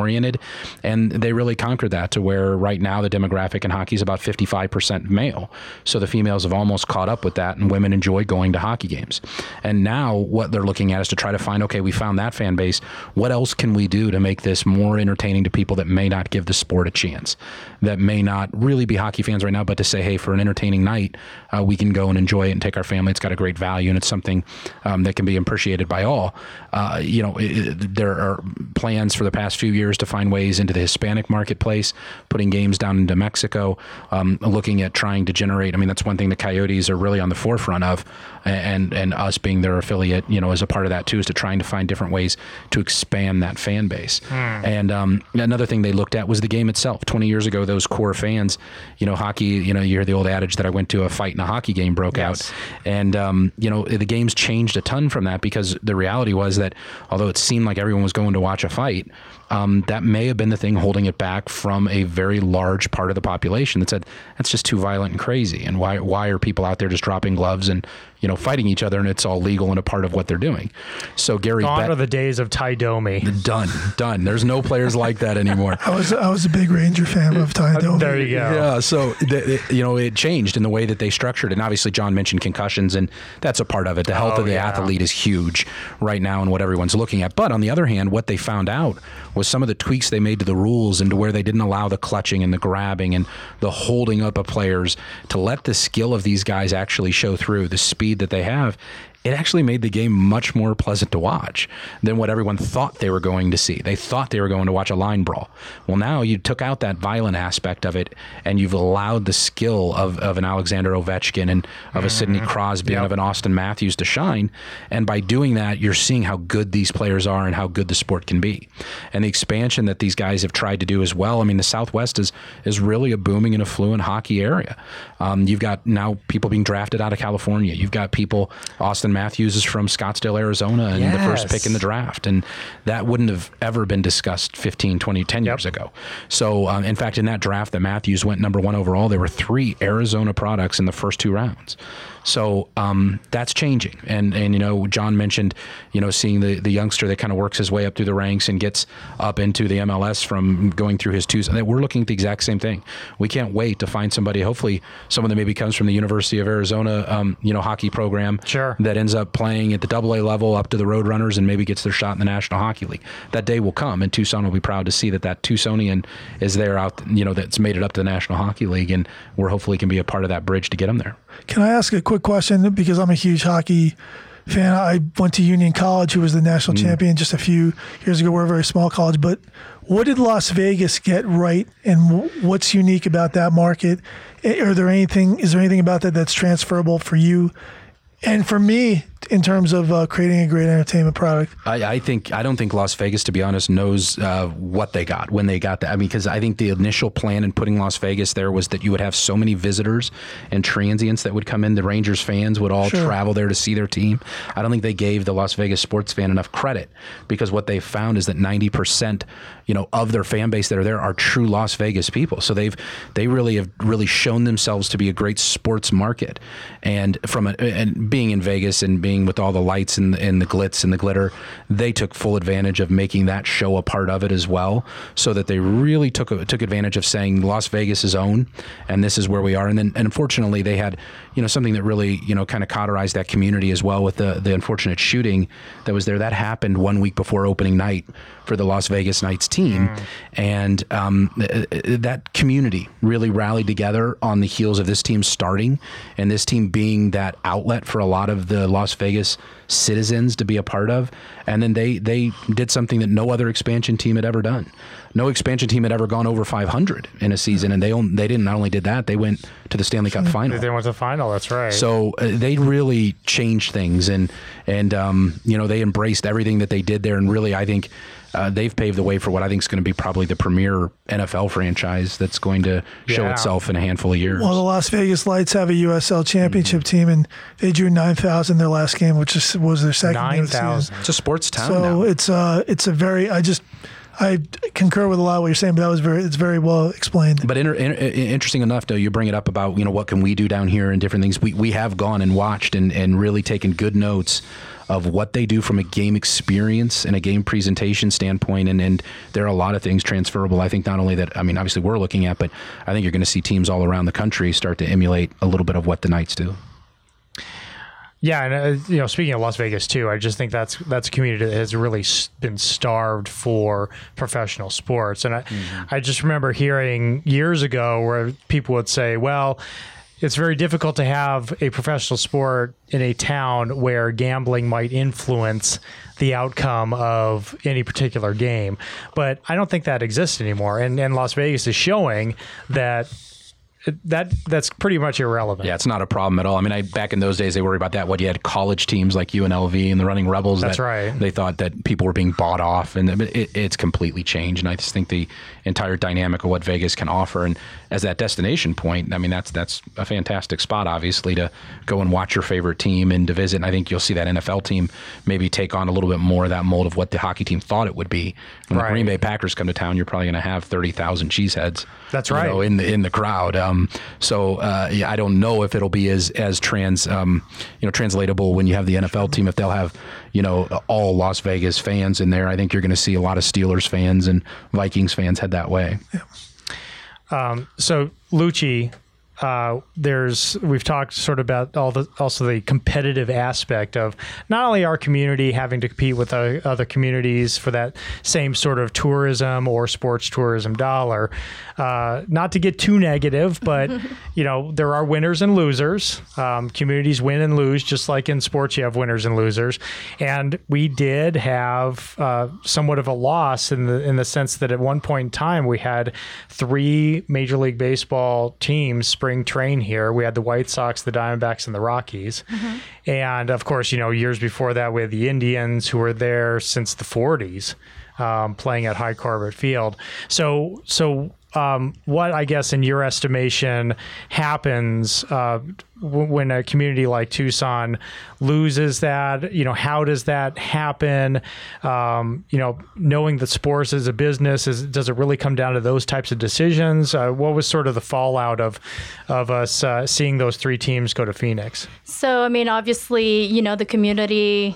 And they really conquered that to where right now the demographic in hockey is about fifty-five percent male. So the females have almost caught up with that, and women enjoy going to hockey games. And now what they're looking at is to try to find, okay, we found that fan base. What else can we do to make this more entertaining to people that may not give the sport a chance, that may not really be hockey fans right now, but to say, hey, for an entertaining night, uh, we can go and enjoy it and take our family. It's got a great value, and it's something um, that can be appreciated by all. Uh, you know, it, it, there are plans for the past few years to find ways into the Hispanic marketplace, putting games down into Mexico, um, looking at trying to generate. I mean, that's one thing the Coyotes are really on the forefront of, and and us being their affiliate, you know, as a part of that too, is to trying to find different ways to expand that fan base. Mm. And um, another thing they looked at was the game itself. twenty years ago, those core fans, you know, hockey, you know, you hear the old adage that I went to a fight and a hockey game broke yes. out. And, um, you know, the game's changed a ton from that, because the reality was that although it seemed like everyone was going to watch a fight, Um, that may have been the thing holding it back from a very large part of the population that said, that's just too violent and crazy. And why why are people out there just dropping gloves and, you know, fighting each other, and it's all legal and a part of what they're doing? So Gary Gone Bet- are the days of Ty Domi. Done, done. There's no players like that anymore. I was I was a big Ranger fan of Ty Domi. There you go. Yeah, so the, it, you know, it changed in the way that they structured it. And obviously, John mentioned concussions, and that's a part of it. The health oh, of the yeah. athlete is huge right now, and what everyone's looking at. But on the other hand, what they found out was some of the tweaks they made to the rules, and to where they didn't allow the clutching and the grabbing and the holding up of players, to let the skill of these guys actually show through, the speed that they have. It actually made the game much more pleasant to watch than what everyone thought they were going to see. They thought they were going to watch a line brawl. Well, now you took out that violent aspect of it, and you've allowed the skill of, of an Alexander Ovechkin and of a Sidney Crosby yep. and of an Austin Matthews to shine. And by doing that, you're seeing how good these players are and how good the sport can be. And the expansion that these guys have tried to do as well. I mean, the Southwest is is really a booming and affluent hockey area. Um, you've got now people being drafted out of California. You've got people, Austin Matthews is from Scottsdale, Arizona, and yes. the first pick in the draft. And that wouldn't have ever been discussed fifteen, twenty, ten yep. years ago. So, um, in fact, in that draft that Matthews went number one overall, there were three Arizona products in the first two rounds. So um, that's changing. And, and, you know, John mentioned, you know, seeing the, the youngster that kind of works his way up through the ranks and gets up into the M L S from going through his twos. We're looking at the exact same thing. We can't wait to find somebody, hopefully someone that maybe comes from the University of Arizona, um, you know, hockey program sure. that ends up playing at the double A level up to the Roadrunners and maybe gets their shot in the National Hockey League. That day will come, and Tucson will be proud to see that that Tucsonian is there out, you know, that's made it up to the National Hockey League, and we're hopefully can be a part of that bridge to get them there. Can I ask a quick question? Because I'm a huge hockey fan. I went to Union College, who was the national mm. champion just a few years ago. We're a very small college. But what did Las Vegas get right, and what's unique about that market? Are there anything? Is there anything about that that's transferable for you and for me in terms of uh, creating a great entertainment product? I, I think I don't think Las Vegas, to be honest, knows uh, what they got when they got that. I mean, because I think the initial plan in putting Las Vegas there was that you would have so many visitors and transients that would come in. The Rangers fans would all sure. travel there to see their team. I don't think they gave the Las Vegas sports fan enough credit, because what they found is that ninety percent, you know, of their fan base that are there are true Las Vegas people. So they've they really have really shown themselves to be a great sports market. And from a, and being in Vegas and being with all the lights and, and the glitz and the glitter, they took full advantage of making that show a part of it as well, so that they really took took advantage of saying Las Vegas is own, and this is where we are. And then, and unfortunately, they had, you know, something that really, you know, kind of cauterized that community as well with the the unfortunate shooting that was there. That happened one week before opening night for the Las Vegas Knights team, mm. and um, that community really rallied together on the heels of this team starting, and this team being that outlet for a lot of the Las Vegas citizens to be a part of. And then they they did something that no other expansion team had ever done. No expansion team had ever gone over five hundred in a season, and they own, they didn't not only did that, they went to the Stanley Cup final. They went to the final, that's right. So uh, they really changed things, and and um, you know, they embraced everything that they did there, and really, I think Uh, they've paved the way for what I think is going to be probably the premier N F L franchise that's going to show yeah. itself in a handful of years. Well, the Las Vegas Lights have a U S L championship mm-hmm. team, and they drew nine thousand their last game, which is, was their second nine thousand. It's a sports town so now. it's uh, it's a very, I just, I concur with a lot of what you're saying, but that was very, it's very well explained. But inter, in, interesting enough, though, you bring it up about, you know, what can we do down here and different things. We we have gone and watched and, and really taken good notes of what they do from a game experience and a game presentation standpoint. And, and there are a lot of things transferable. I think not only that, I mean, obviously we're looking at, but I think you're going to see teams all around the country start to emulate a little bit of what the Knights do. Yeah, and uh, you know, speaking of Las Vegas too, I just think that's that's a community that has really been starved for professional sports. And I, mm-hmm. I just remember hearing years ago where people would say, "Well, it's very difficult to have a professional sport in a town where gambling might influence the outcome of any particular game." But I don't think that exists anymore. And and Las Vegas is showing that. That that's pretty much irrelevant. Yeah, it's not a problem at all. I mean, I back in those days they worried about that. What you had college teams like U N L V and the Running Rebels. That's that right. They thought that people were being bought off, and it, it's completely changed. And I just think the entire dynamic of what Vegas can offer, and as that destination point, I mean, that's that's a fantastic spot, obviously, to go and watch your favorite team and to visit. And I think you'll see that N F L team maybe take on a little bit more of that mold of what the hockey team thought it would be. When right. the Green Bay Packers come to town, you're probably going to have thirty thousand cheeseheads. That's right. You know, in the in the crowd. Um, so. Uh, yeah, I don't know if it'll be as as trans, um, you know, translatable when you have the N F L team. If they'll have, you know, all Las Vegas fans in there, I think you're going to see a lot of Steelers fans and Vikings fans head that way. Yeah. Um, so Lucci, uh, there's we've talked sort of about all the also the competitive aspect of not only our community having to compete with uh, other communities for that same sort of tourism or sports tourism dollar. Uh, not to get too negative, but you know there are winners and losers. Um, communities win and lose, just like in sports, you have winners and losers. And we did have uh, somewhat of a loss in the in the sense that at one point in time we had three Major League Baseball teams spring train here. We had the White Sox, the Diamondbacks, and the Rockies. Mm-hmm. And of course, you know, years before that, we had the Indians, who were there since the forties, um, playing at High Corbett Field. So, so. Um, what, I guess, in your estimation, happens uh, w- when a community like Tucson loses that? You know, how does that happen? Um, you know, knowing that sports is a business, is, does it really come down to those types of decisions? Uh, what was sort of the fallout of of us uh, seeing those three teams go to Phoenix? So, I mean, obviously, you know, the community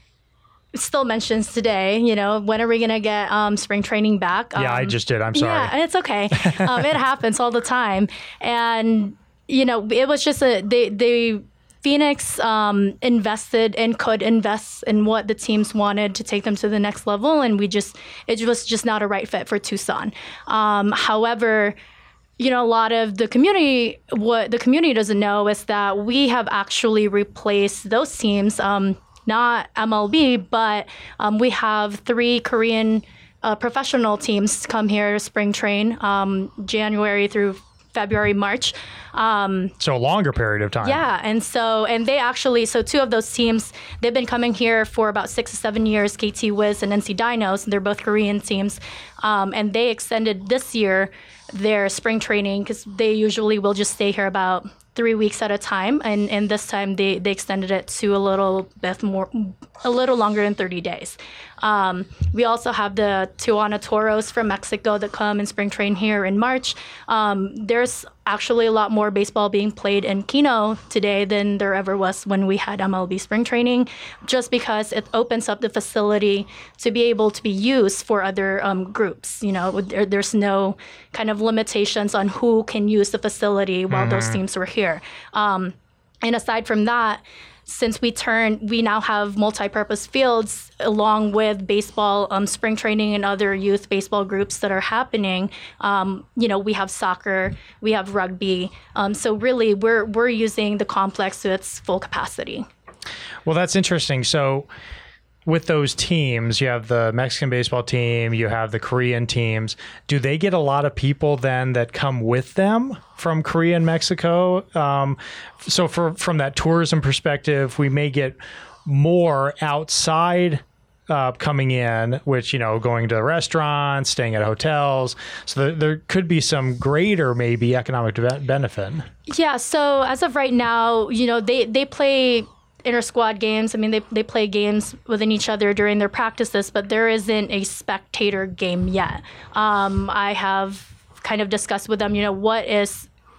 still mentions today, you know, when are we going to get um, spring training back? Um, yeah, I just did. I'm sorry. Yeah, it's okay. um, it happens all the time. And, you know, it was just a, they, they, Phoenix um, invested and could invest in what the teams wanted to take them to the next level. And we just, it was just not a right fit for Tucson. Um, however, you know, a lot of the community, what the community doesn't know is that we have actually replaced those teams, um, not M L B, but um, we have three Korean uh, professional teams come here to spring train um, January through February, March. Um, so a longer period of time. Yeah. And so, and they actually, so two of those teams, they've been coming here for about six to seven years, K T Wiz and N C Dinos, and they're both Korean teams. Um, and they extended this year their spring training because they usually will just stay here about three weeks at a time. And, and this time they, they extended it to a little bit more, a little longer than thirty days. Um, we also have the Tijuana Toros from Mexico that come and spring train here in March. Um, there's actually a lot more baseball being played in Kino today than there ever was when we had M L B spring training, just because it opens up the facility to be able to be used for other um, groups. You know, there, there's no kind of limitations on who can use the facility while mm-hmm. those teams were here. Um, and aside from that, since we turned, we now have multi-purpose fields along with baseball, um, spring training, and other youth baseball groups that are happening. Um, you know, we have soccer, we have rugby. Um, so really, we're we're using the complex to its full capacity. Well, that's interesting. So with those teams, you have the Mexican baseball team, you have the Korean teams. Do they get a lot of people then that come with them from Korea and Mexico? Um, so for, from that tourism perspective, we may get more outside uh, coming in, which, you know, going to restaurants, staying at hotels. So there, there could be some greater maybe economic de- benefit. Yeah. So as of right now, you know, they, they play inter-squad games. I mean, they they play games within each other during their practices, but there isn't a spectator game yet. Um, I have kind of discussed with them, you know, what is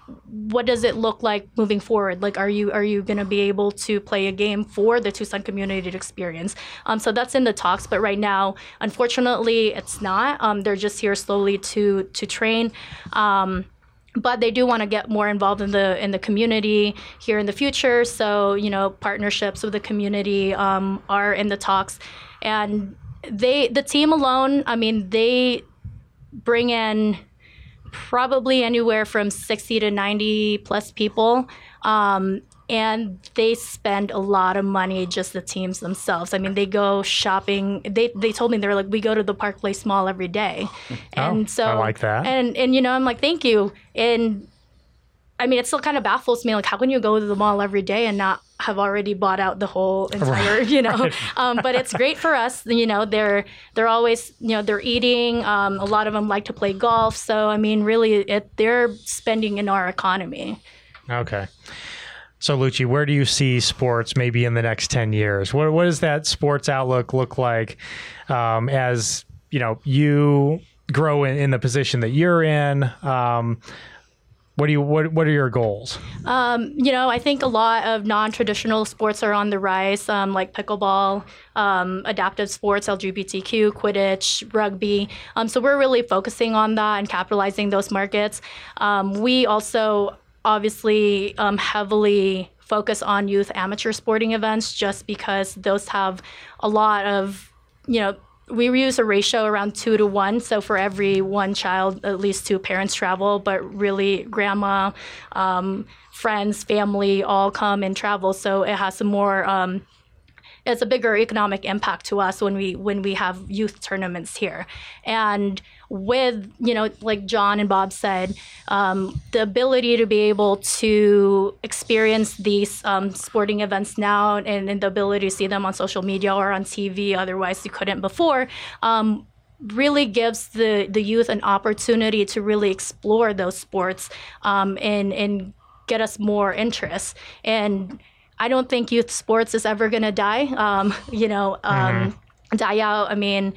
what does it look like moving forward? Like, are you are you going to be able to play a game for the Tucson community to experience? Um, so that's in the talks, but right now, unfortunately, it's not. Um, they're just here slowly to to train. Um, But they do want to get more involved in the in the community here in the future. So, you know, partnerships with the community um, are in the talks. And they, the team alone, I mean, they bring in probably anywhere from sixty to ninety plus people. Um, and they spend a lot of money, just the teams themselves. I mean, they go shopping. They they told me, they were like, we go to the Park Place Mall every day. And oh, so I like that. And, and, you know, I'm like, thank you. And I mean, it still kind of baffles me. Like, how can you go to the mall every day and not have already bought out the whole entire, right. you know? Right. Um, but it's great for us. You know, they're they're always, you know, they're eating. Um, a lot of them like to play golf. So, I mean, really, it, they're spending in our economy. Okay. So, Lucci, where do you see sports maybe in the next ten years? What what does that sports outlook look like um, as, you know, you grow in, in the position that you're in? Um, what do you what what are your goals? Um, you know, I think a lot of non-traditional sports are on the rise, um, like pickleball, um, adaptive sports, L G B T Q, Quidditch, rugby. Um, so we're really focusing on that and capitalizing those markets. Um, we also obviously um, heavily focus on youth amateur sporting events, just because those have a lot of, you know, we use a ratio around two to one. So for every one child, at least two parents travel, but really grandma, um, friends, family all come and travel. So it has some more, um, it's a bigger economic impact to us when we when we have youth tournaments here. And with, you know, like John and Bob said, um, the ability to be able to experience these um, sporting events now, and, and the ability to see them on social media or on T V, otherwise you couldn't before, um, really gives the, the youth an opportunity to really explore those sports um, and, and get us more interest. And I don't think youth sports is ever going to die, um, you know, um, mm-hmm. die out. I mean,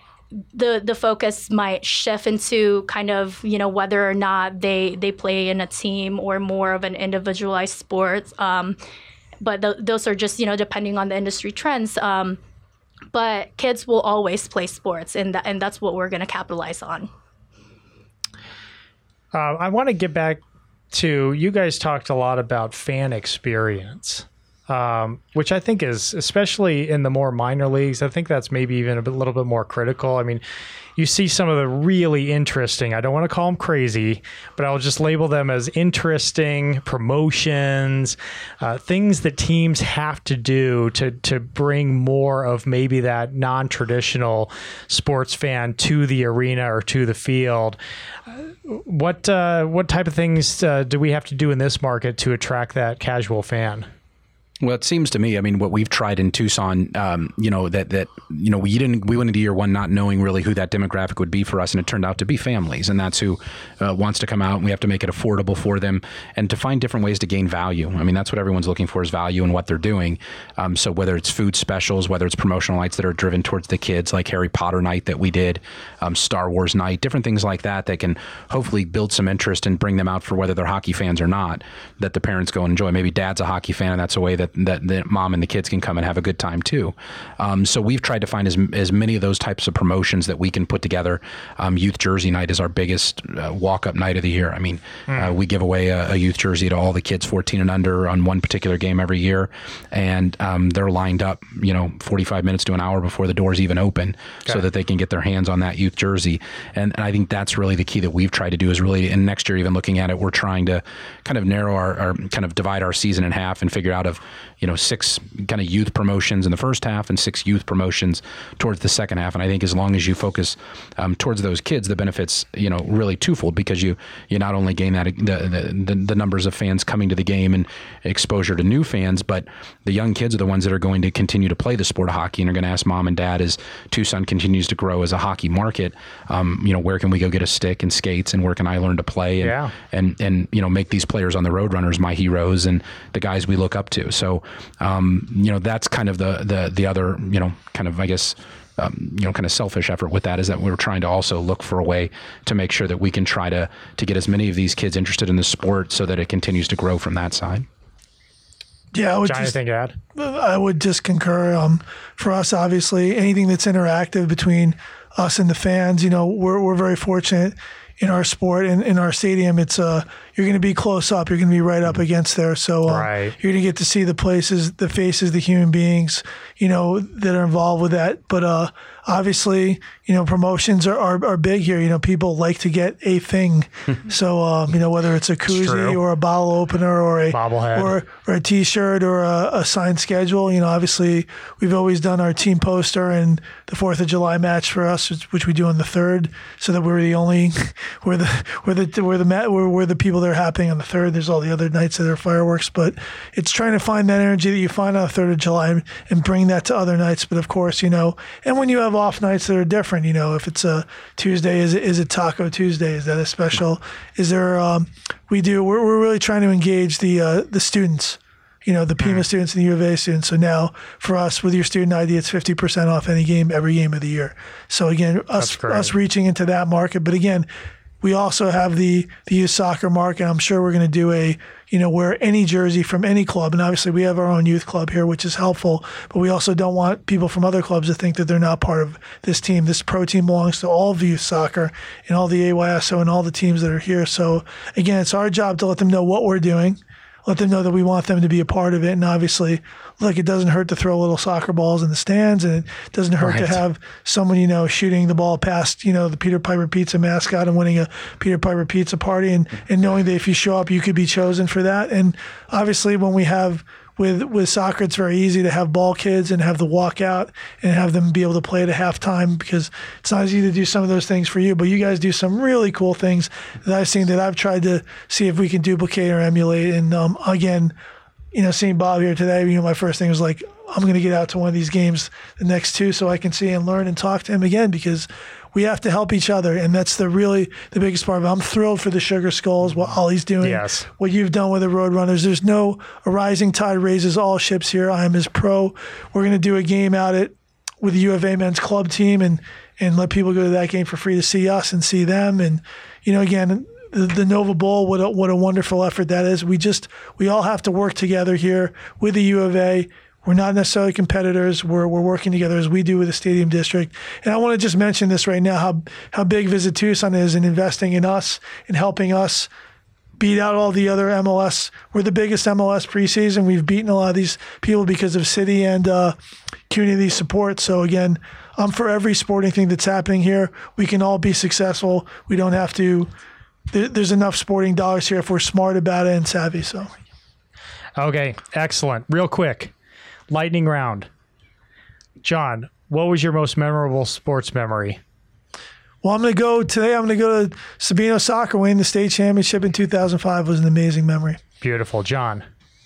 the the focus might shift into kind of, you know, whether or not they, they play in a team or more of an individualized sport. Um, but th- those are just, you know, depending on the industry trends. Um, but kids will always play sports, and, th- and that's what we're going to capitalize on. Uh, I want to get back to, you guys talked a lot about fan experience. Um, which I think is, especially in the more minor leagues, I think that's maybe even a bit, little bit more critical. I mean, you see some of the really interesting, I don't want to call them crazy, but I'll just label them as interesting promotions, uh, things that teams have to do to to bring more of maybe that non-traditional sports fan to the arena or to the field. Uh, what, uh, what type of things uh, do we have to do in this market to attract that casual fan? Well, it seems to me, I mean, what we've tried in Tucson, um, you know, that, that, you know, we didn't, we went into year one not knowing really who that demographic would be for us. And it turned out to be families. And that's who uh, wants to come out, and we have to make it affordable for them and to find different ways to gain value. I mean, that's what everyone's looking for, is value in what they're doing. Um, so whether it's food specials, whether it's promotional nights that are driven towards the kids, like Harry Potter night that we did, um, Star Wars night, different things like that, that can hopefully build some interest and bring them out for whether they're hockey fans or not, that the parents go and enjoy. Maybe dad's a hockey fan, and that's a way that that the mom and the kids can come and have a good time too. Um, so we've tried to find as as many of those types of promotions that we can put together. Um, youth jersey night is our biggest uh, walk-up night of the year. I mean, mm. uh, we give away a, a youth jersey to all the kids fourteen and under on one particular game every year, and um, they're lined up, you know, forty-five minutes to an hour before the doors even open, okay. so that they can get their hands on that youth jersey. And, and I think that's really the key that we've tried to do, is really, and next year even looking at it, we're trying to kind of narrow our, our kind of divide our season in half and figure out of, you know, six kind of youth promotions in the first half and six youth promotions towards the second half. And I think as long as you focus um, towards those kids, the benefits, you know, really twofold, because you you not only gain that the, the the numbers of fans coming to the game and exposure to new fans, but the young kids are the ones that are going to continue to play the sport of hockey and are going to ask mom and dad, as Tucson continues to grow as a hockey market, um, you know, where can we go get a stick and skates, and where can I learn to play, and, yeah. and, and, you know, make these players on the Roadrunners my heroes and the guys we look up to. So So, um, you know, that's kind of the, the, the other, you know, kind of, I guess, Um, you know, kind of selfish effort with that is that we're trying to also look for a way to make sure that we can try to to get as many of these kids interested in the sport so that it continues to grow from that side. Yeah, I would John, just, anything to add? I would just concur. Um, for us, obviously, anything that's interactive between us and the fans, you know, we're we're very fortunate in our sport and in our stadium. It's uh, you're going to be close up. You're going to be right up against there. So uh, Right. you're going to get to see the places, the faces, the human beings, you know, that are involved with that. But uh, obviously, you know, promotions are, are, are big here. You know, people like to get a thing. So, um, you know, whether it's a koozie true. or a bottle opener or a Bobblehead. or or a T-shirt or a, a signed schedule. You know, obviously we've always done our team poster and the Fourth of July match for us, which, which we do on the third, so that we're the only we're the we're the we're the ma- we're, we're the people that are happening on the third. There's all the other nights that are fireworks, but it's trying to find that energy that you find on the third of July and, and bring that to other nights. But of course, you know, and when you have off nights that are different, you know, if it's a Tuesday, is it is it Taco Tuesday? Is that a special? Is there? Um, we do. We're we're really trying to engage the uh, the students. You know, the P I M A students and the U of A students. So now for us, with your student I D, it's fifty percent off any game, every game of the year. So again, us great. us reaching into that market. But again, we also have the the youth soccer market. I'm sure we're going to do a, you know, wear any jersey from any club. And obviously we have our own youth club here, which is helpful. But we also don't want people from other clubs to think that they're not part of this team. This pro team belongs to all of youth soccer and all the A Y S O and all the teams that are here. So again, it's our job to let them know what we're doing. Let them know that we want them to be a part of it. And obviously, look, it doesn't hurt to throw little soccer balls in the stands, and it doesn't hurt to Right. have someone, you know, shooting the ball past, you know, the Peter Piper Pizza mascot and winning a Peter Piper Pizza party, and, and knowing that if you show up, you could be chosen for that. And obviously, when we have with with soccer, it's very easy to have ball kids and have the walkout and have them be able to play at a halftime, because it's not easy to do some of those things for you. But you guys do some really cool things that I've seen that I've tried to see if we can duplicate or emulate. And um, again, you know, seeing Bob here today, you know, my first thing was like, I'm going to get out to one of these games, the next two, so I can see and learn and talk to him again, because we have to help each other. And that's the really the biggest part of it. I'm thrilled for the Sugar Skulls, what Ollie's doing, Yes. what you've done with the Roadrunners. There's no a rising tide raises all ships here. I am his pro. We're going to do a game out at with the U of A men's club team and, and let people go to that game for free to see us and see them. And, you know, again, the, the Nova Bowl, what a, what a wonderful effort that is. We just, we all have to work together here with the U of A. We're not necessarily competitors. We're we're working together as we do with the Stadium District. And I want to just mention this right now, how how big Visit Tucson is in investing in us and helping us beat out all the other M L S. We're the biggest M L S preseason. We've beaten a lot of these people because of city and uh, community support. So again, I'm for every sporting thing that's happening here. We can all be successful. We don't have to. There, there's enough sporting dollars here if we're smart about it and savvy. So. Okay, excellent. Real quick, lightning round. John, what was your most memorable sports memory? Well, I'm going to go today. I'm going to go to Sabino Soccer winning the state championship in two thousand five was an amazing memory. Beautiful. John,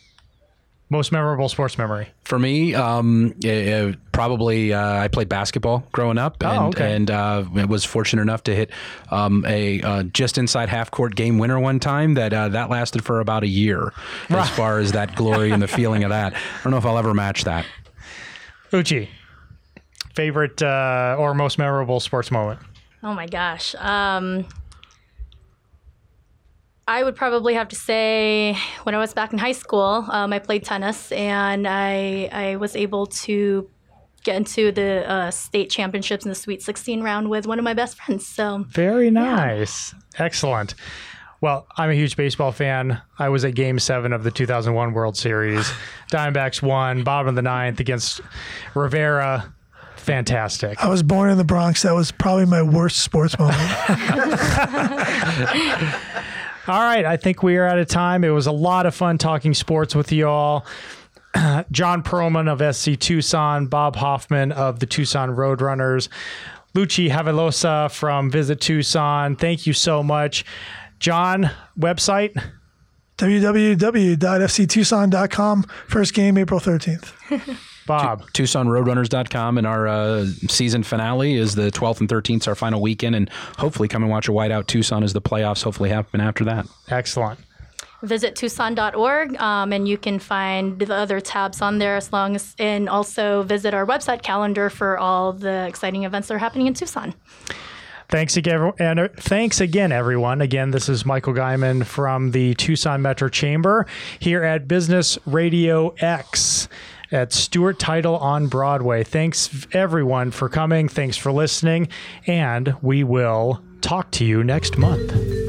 most memorable sports memory? For me, um, eh, probably uh, I played basketball growing up, and, Oh, okay. and uh, was fortunate enough to hit um, a uh, just inside half court game winner one time. That uh, that lasted for about a year, as far as that glory and the feeling of that. I don't know if I'll ever match that. Uchi, favorite uh, or most memorable sports moment? Oh my gosh. Um, I would probably have to say when I was back in high school, um, I played tennis, and I I was able to get into the uh, state championships in the Sweet sixteen round with one of my best friends. So Very nice. Excellent. Well, I'm a huge baseball fan. I was at Game seven of the two thousand one World Series. Diamondbacks won, bottom of the ninth against Rivera. Fantastic. I was born in the Bronx. That was probably my worst sports moment. All right, I think we are out of time. It was a lot of fun talking sports with you all. John Perlman of S C Tucson, Bob Hoffman of the Tucson Roadrunners, Luchi Havelosa from Visit Tucson. Thank you so much. John, website? w w w dot f c tucson dot com. First game, April thirteenth. Bob. Tucson Roadrunners dot com, and our uh, season finale is the twelfth and thirteenth, our final weekend, and hopefully come and watch a whiteout Tucson as the playoffs hopefully happen after that. Excellent. visit Tucson dot org, um, and you can find the other tabs on there as long as, and also visit our website calendar for all the exciting events that are happening in Tucson. Thanks again, and thanks again, everyone. Again, this is Michael Guyman from the Tucson Metro Chamber here at Business Radio X at Stewart Title on Broadway. Thanks, everyone, for coming. Thanks for listening, and we will talk to you next month.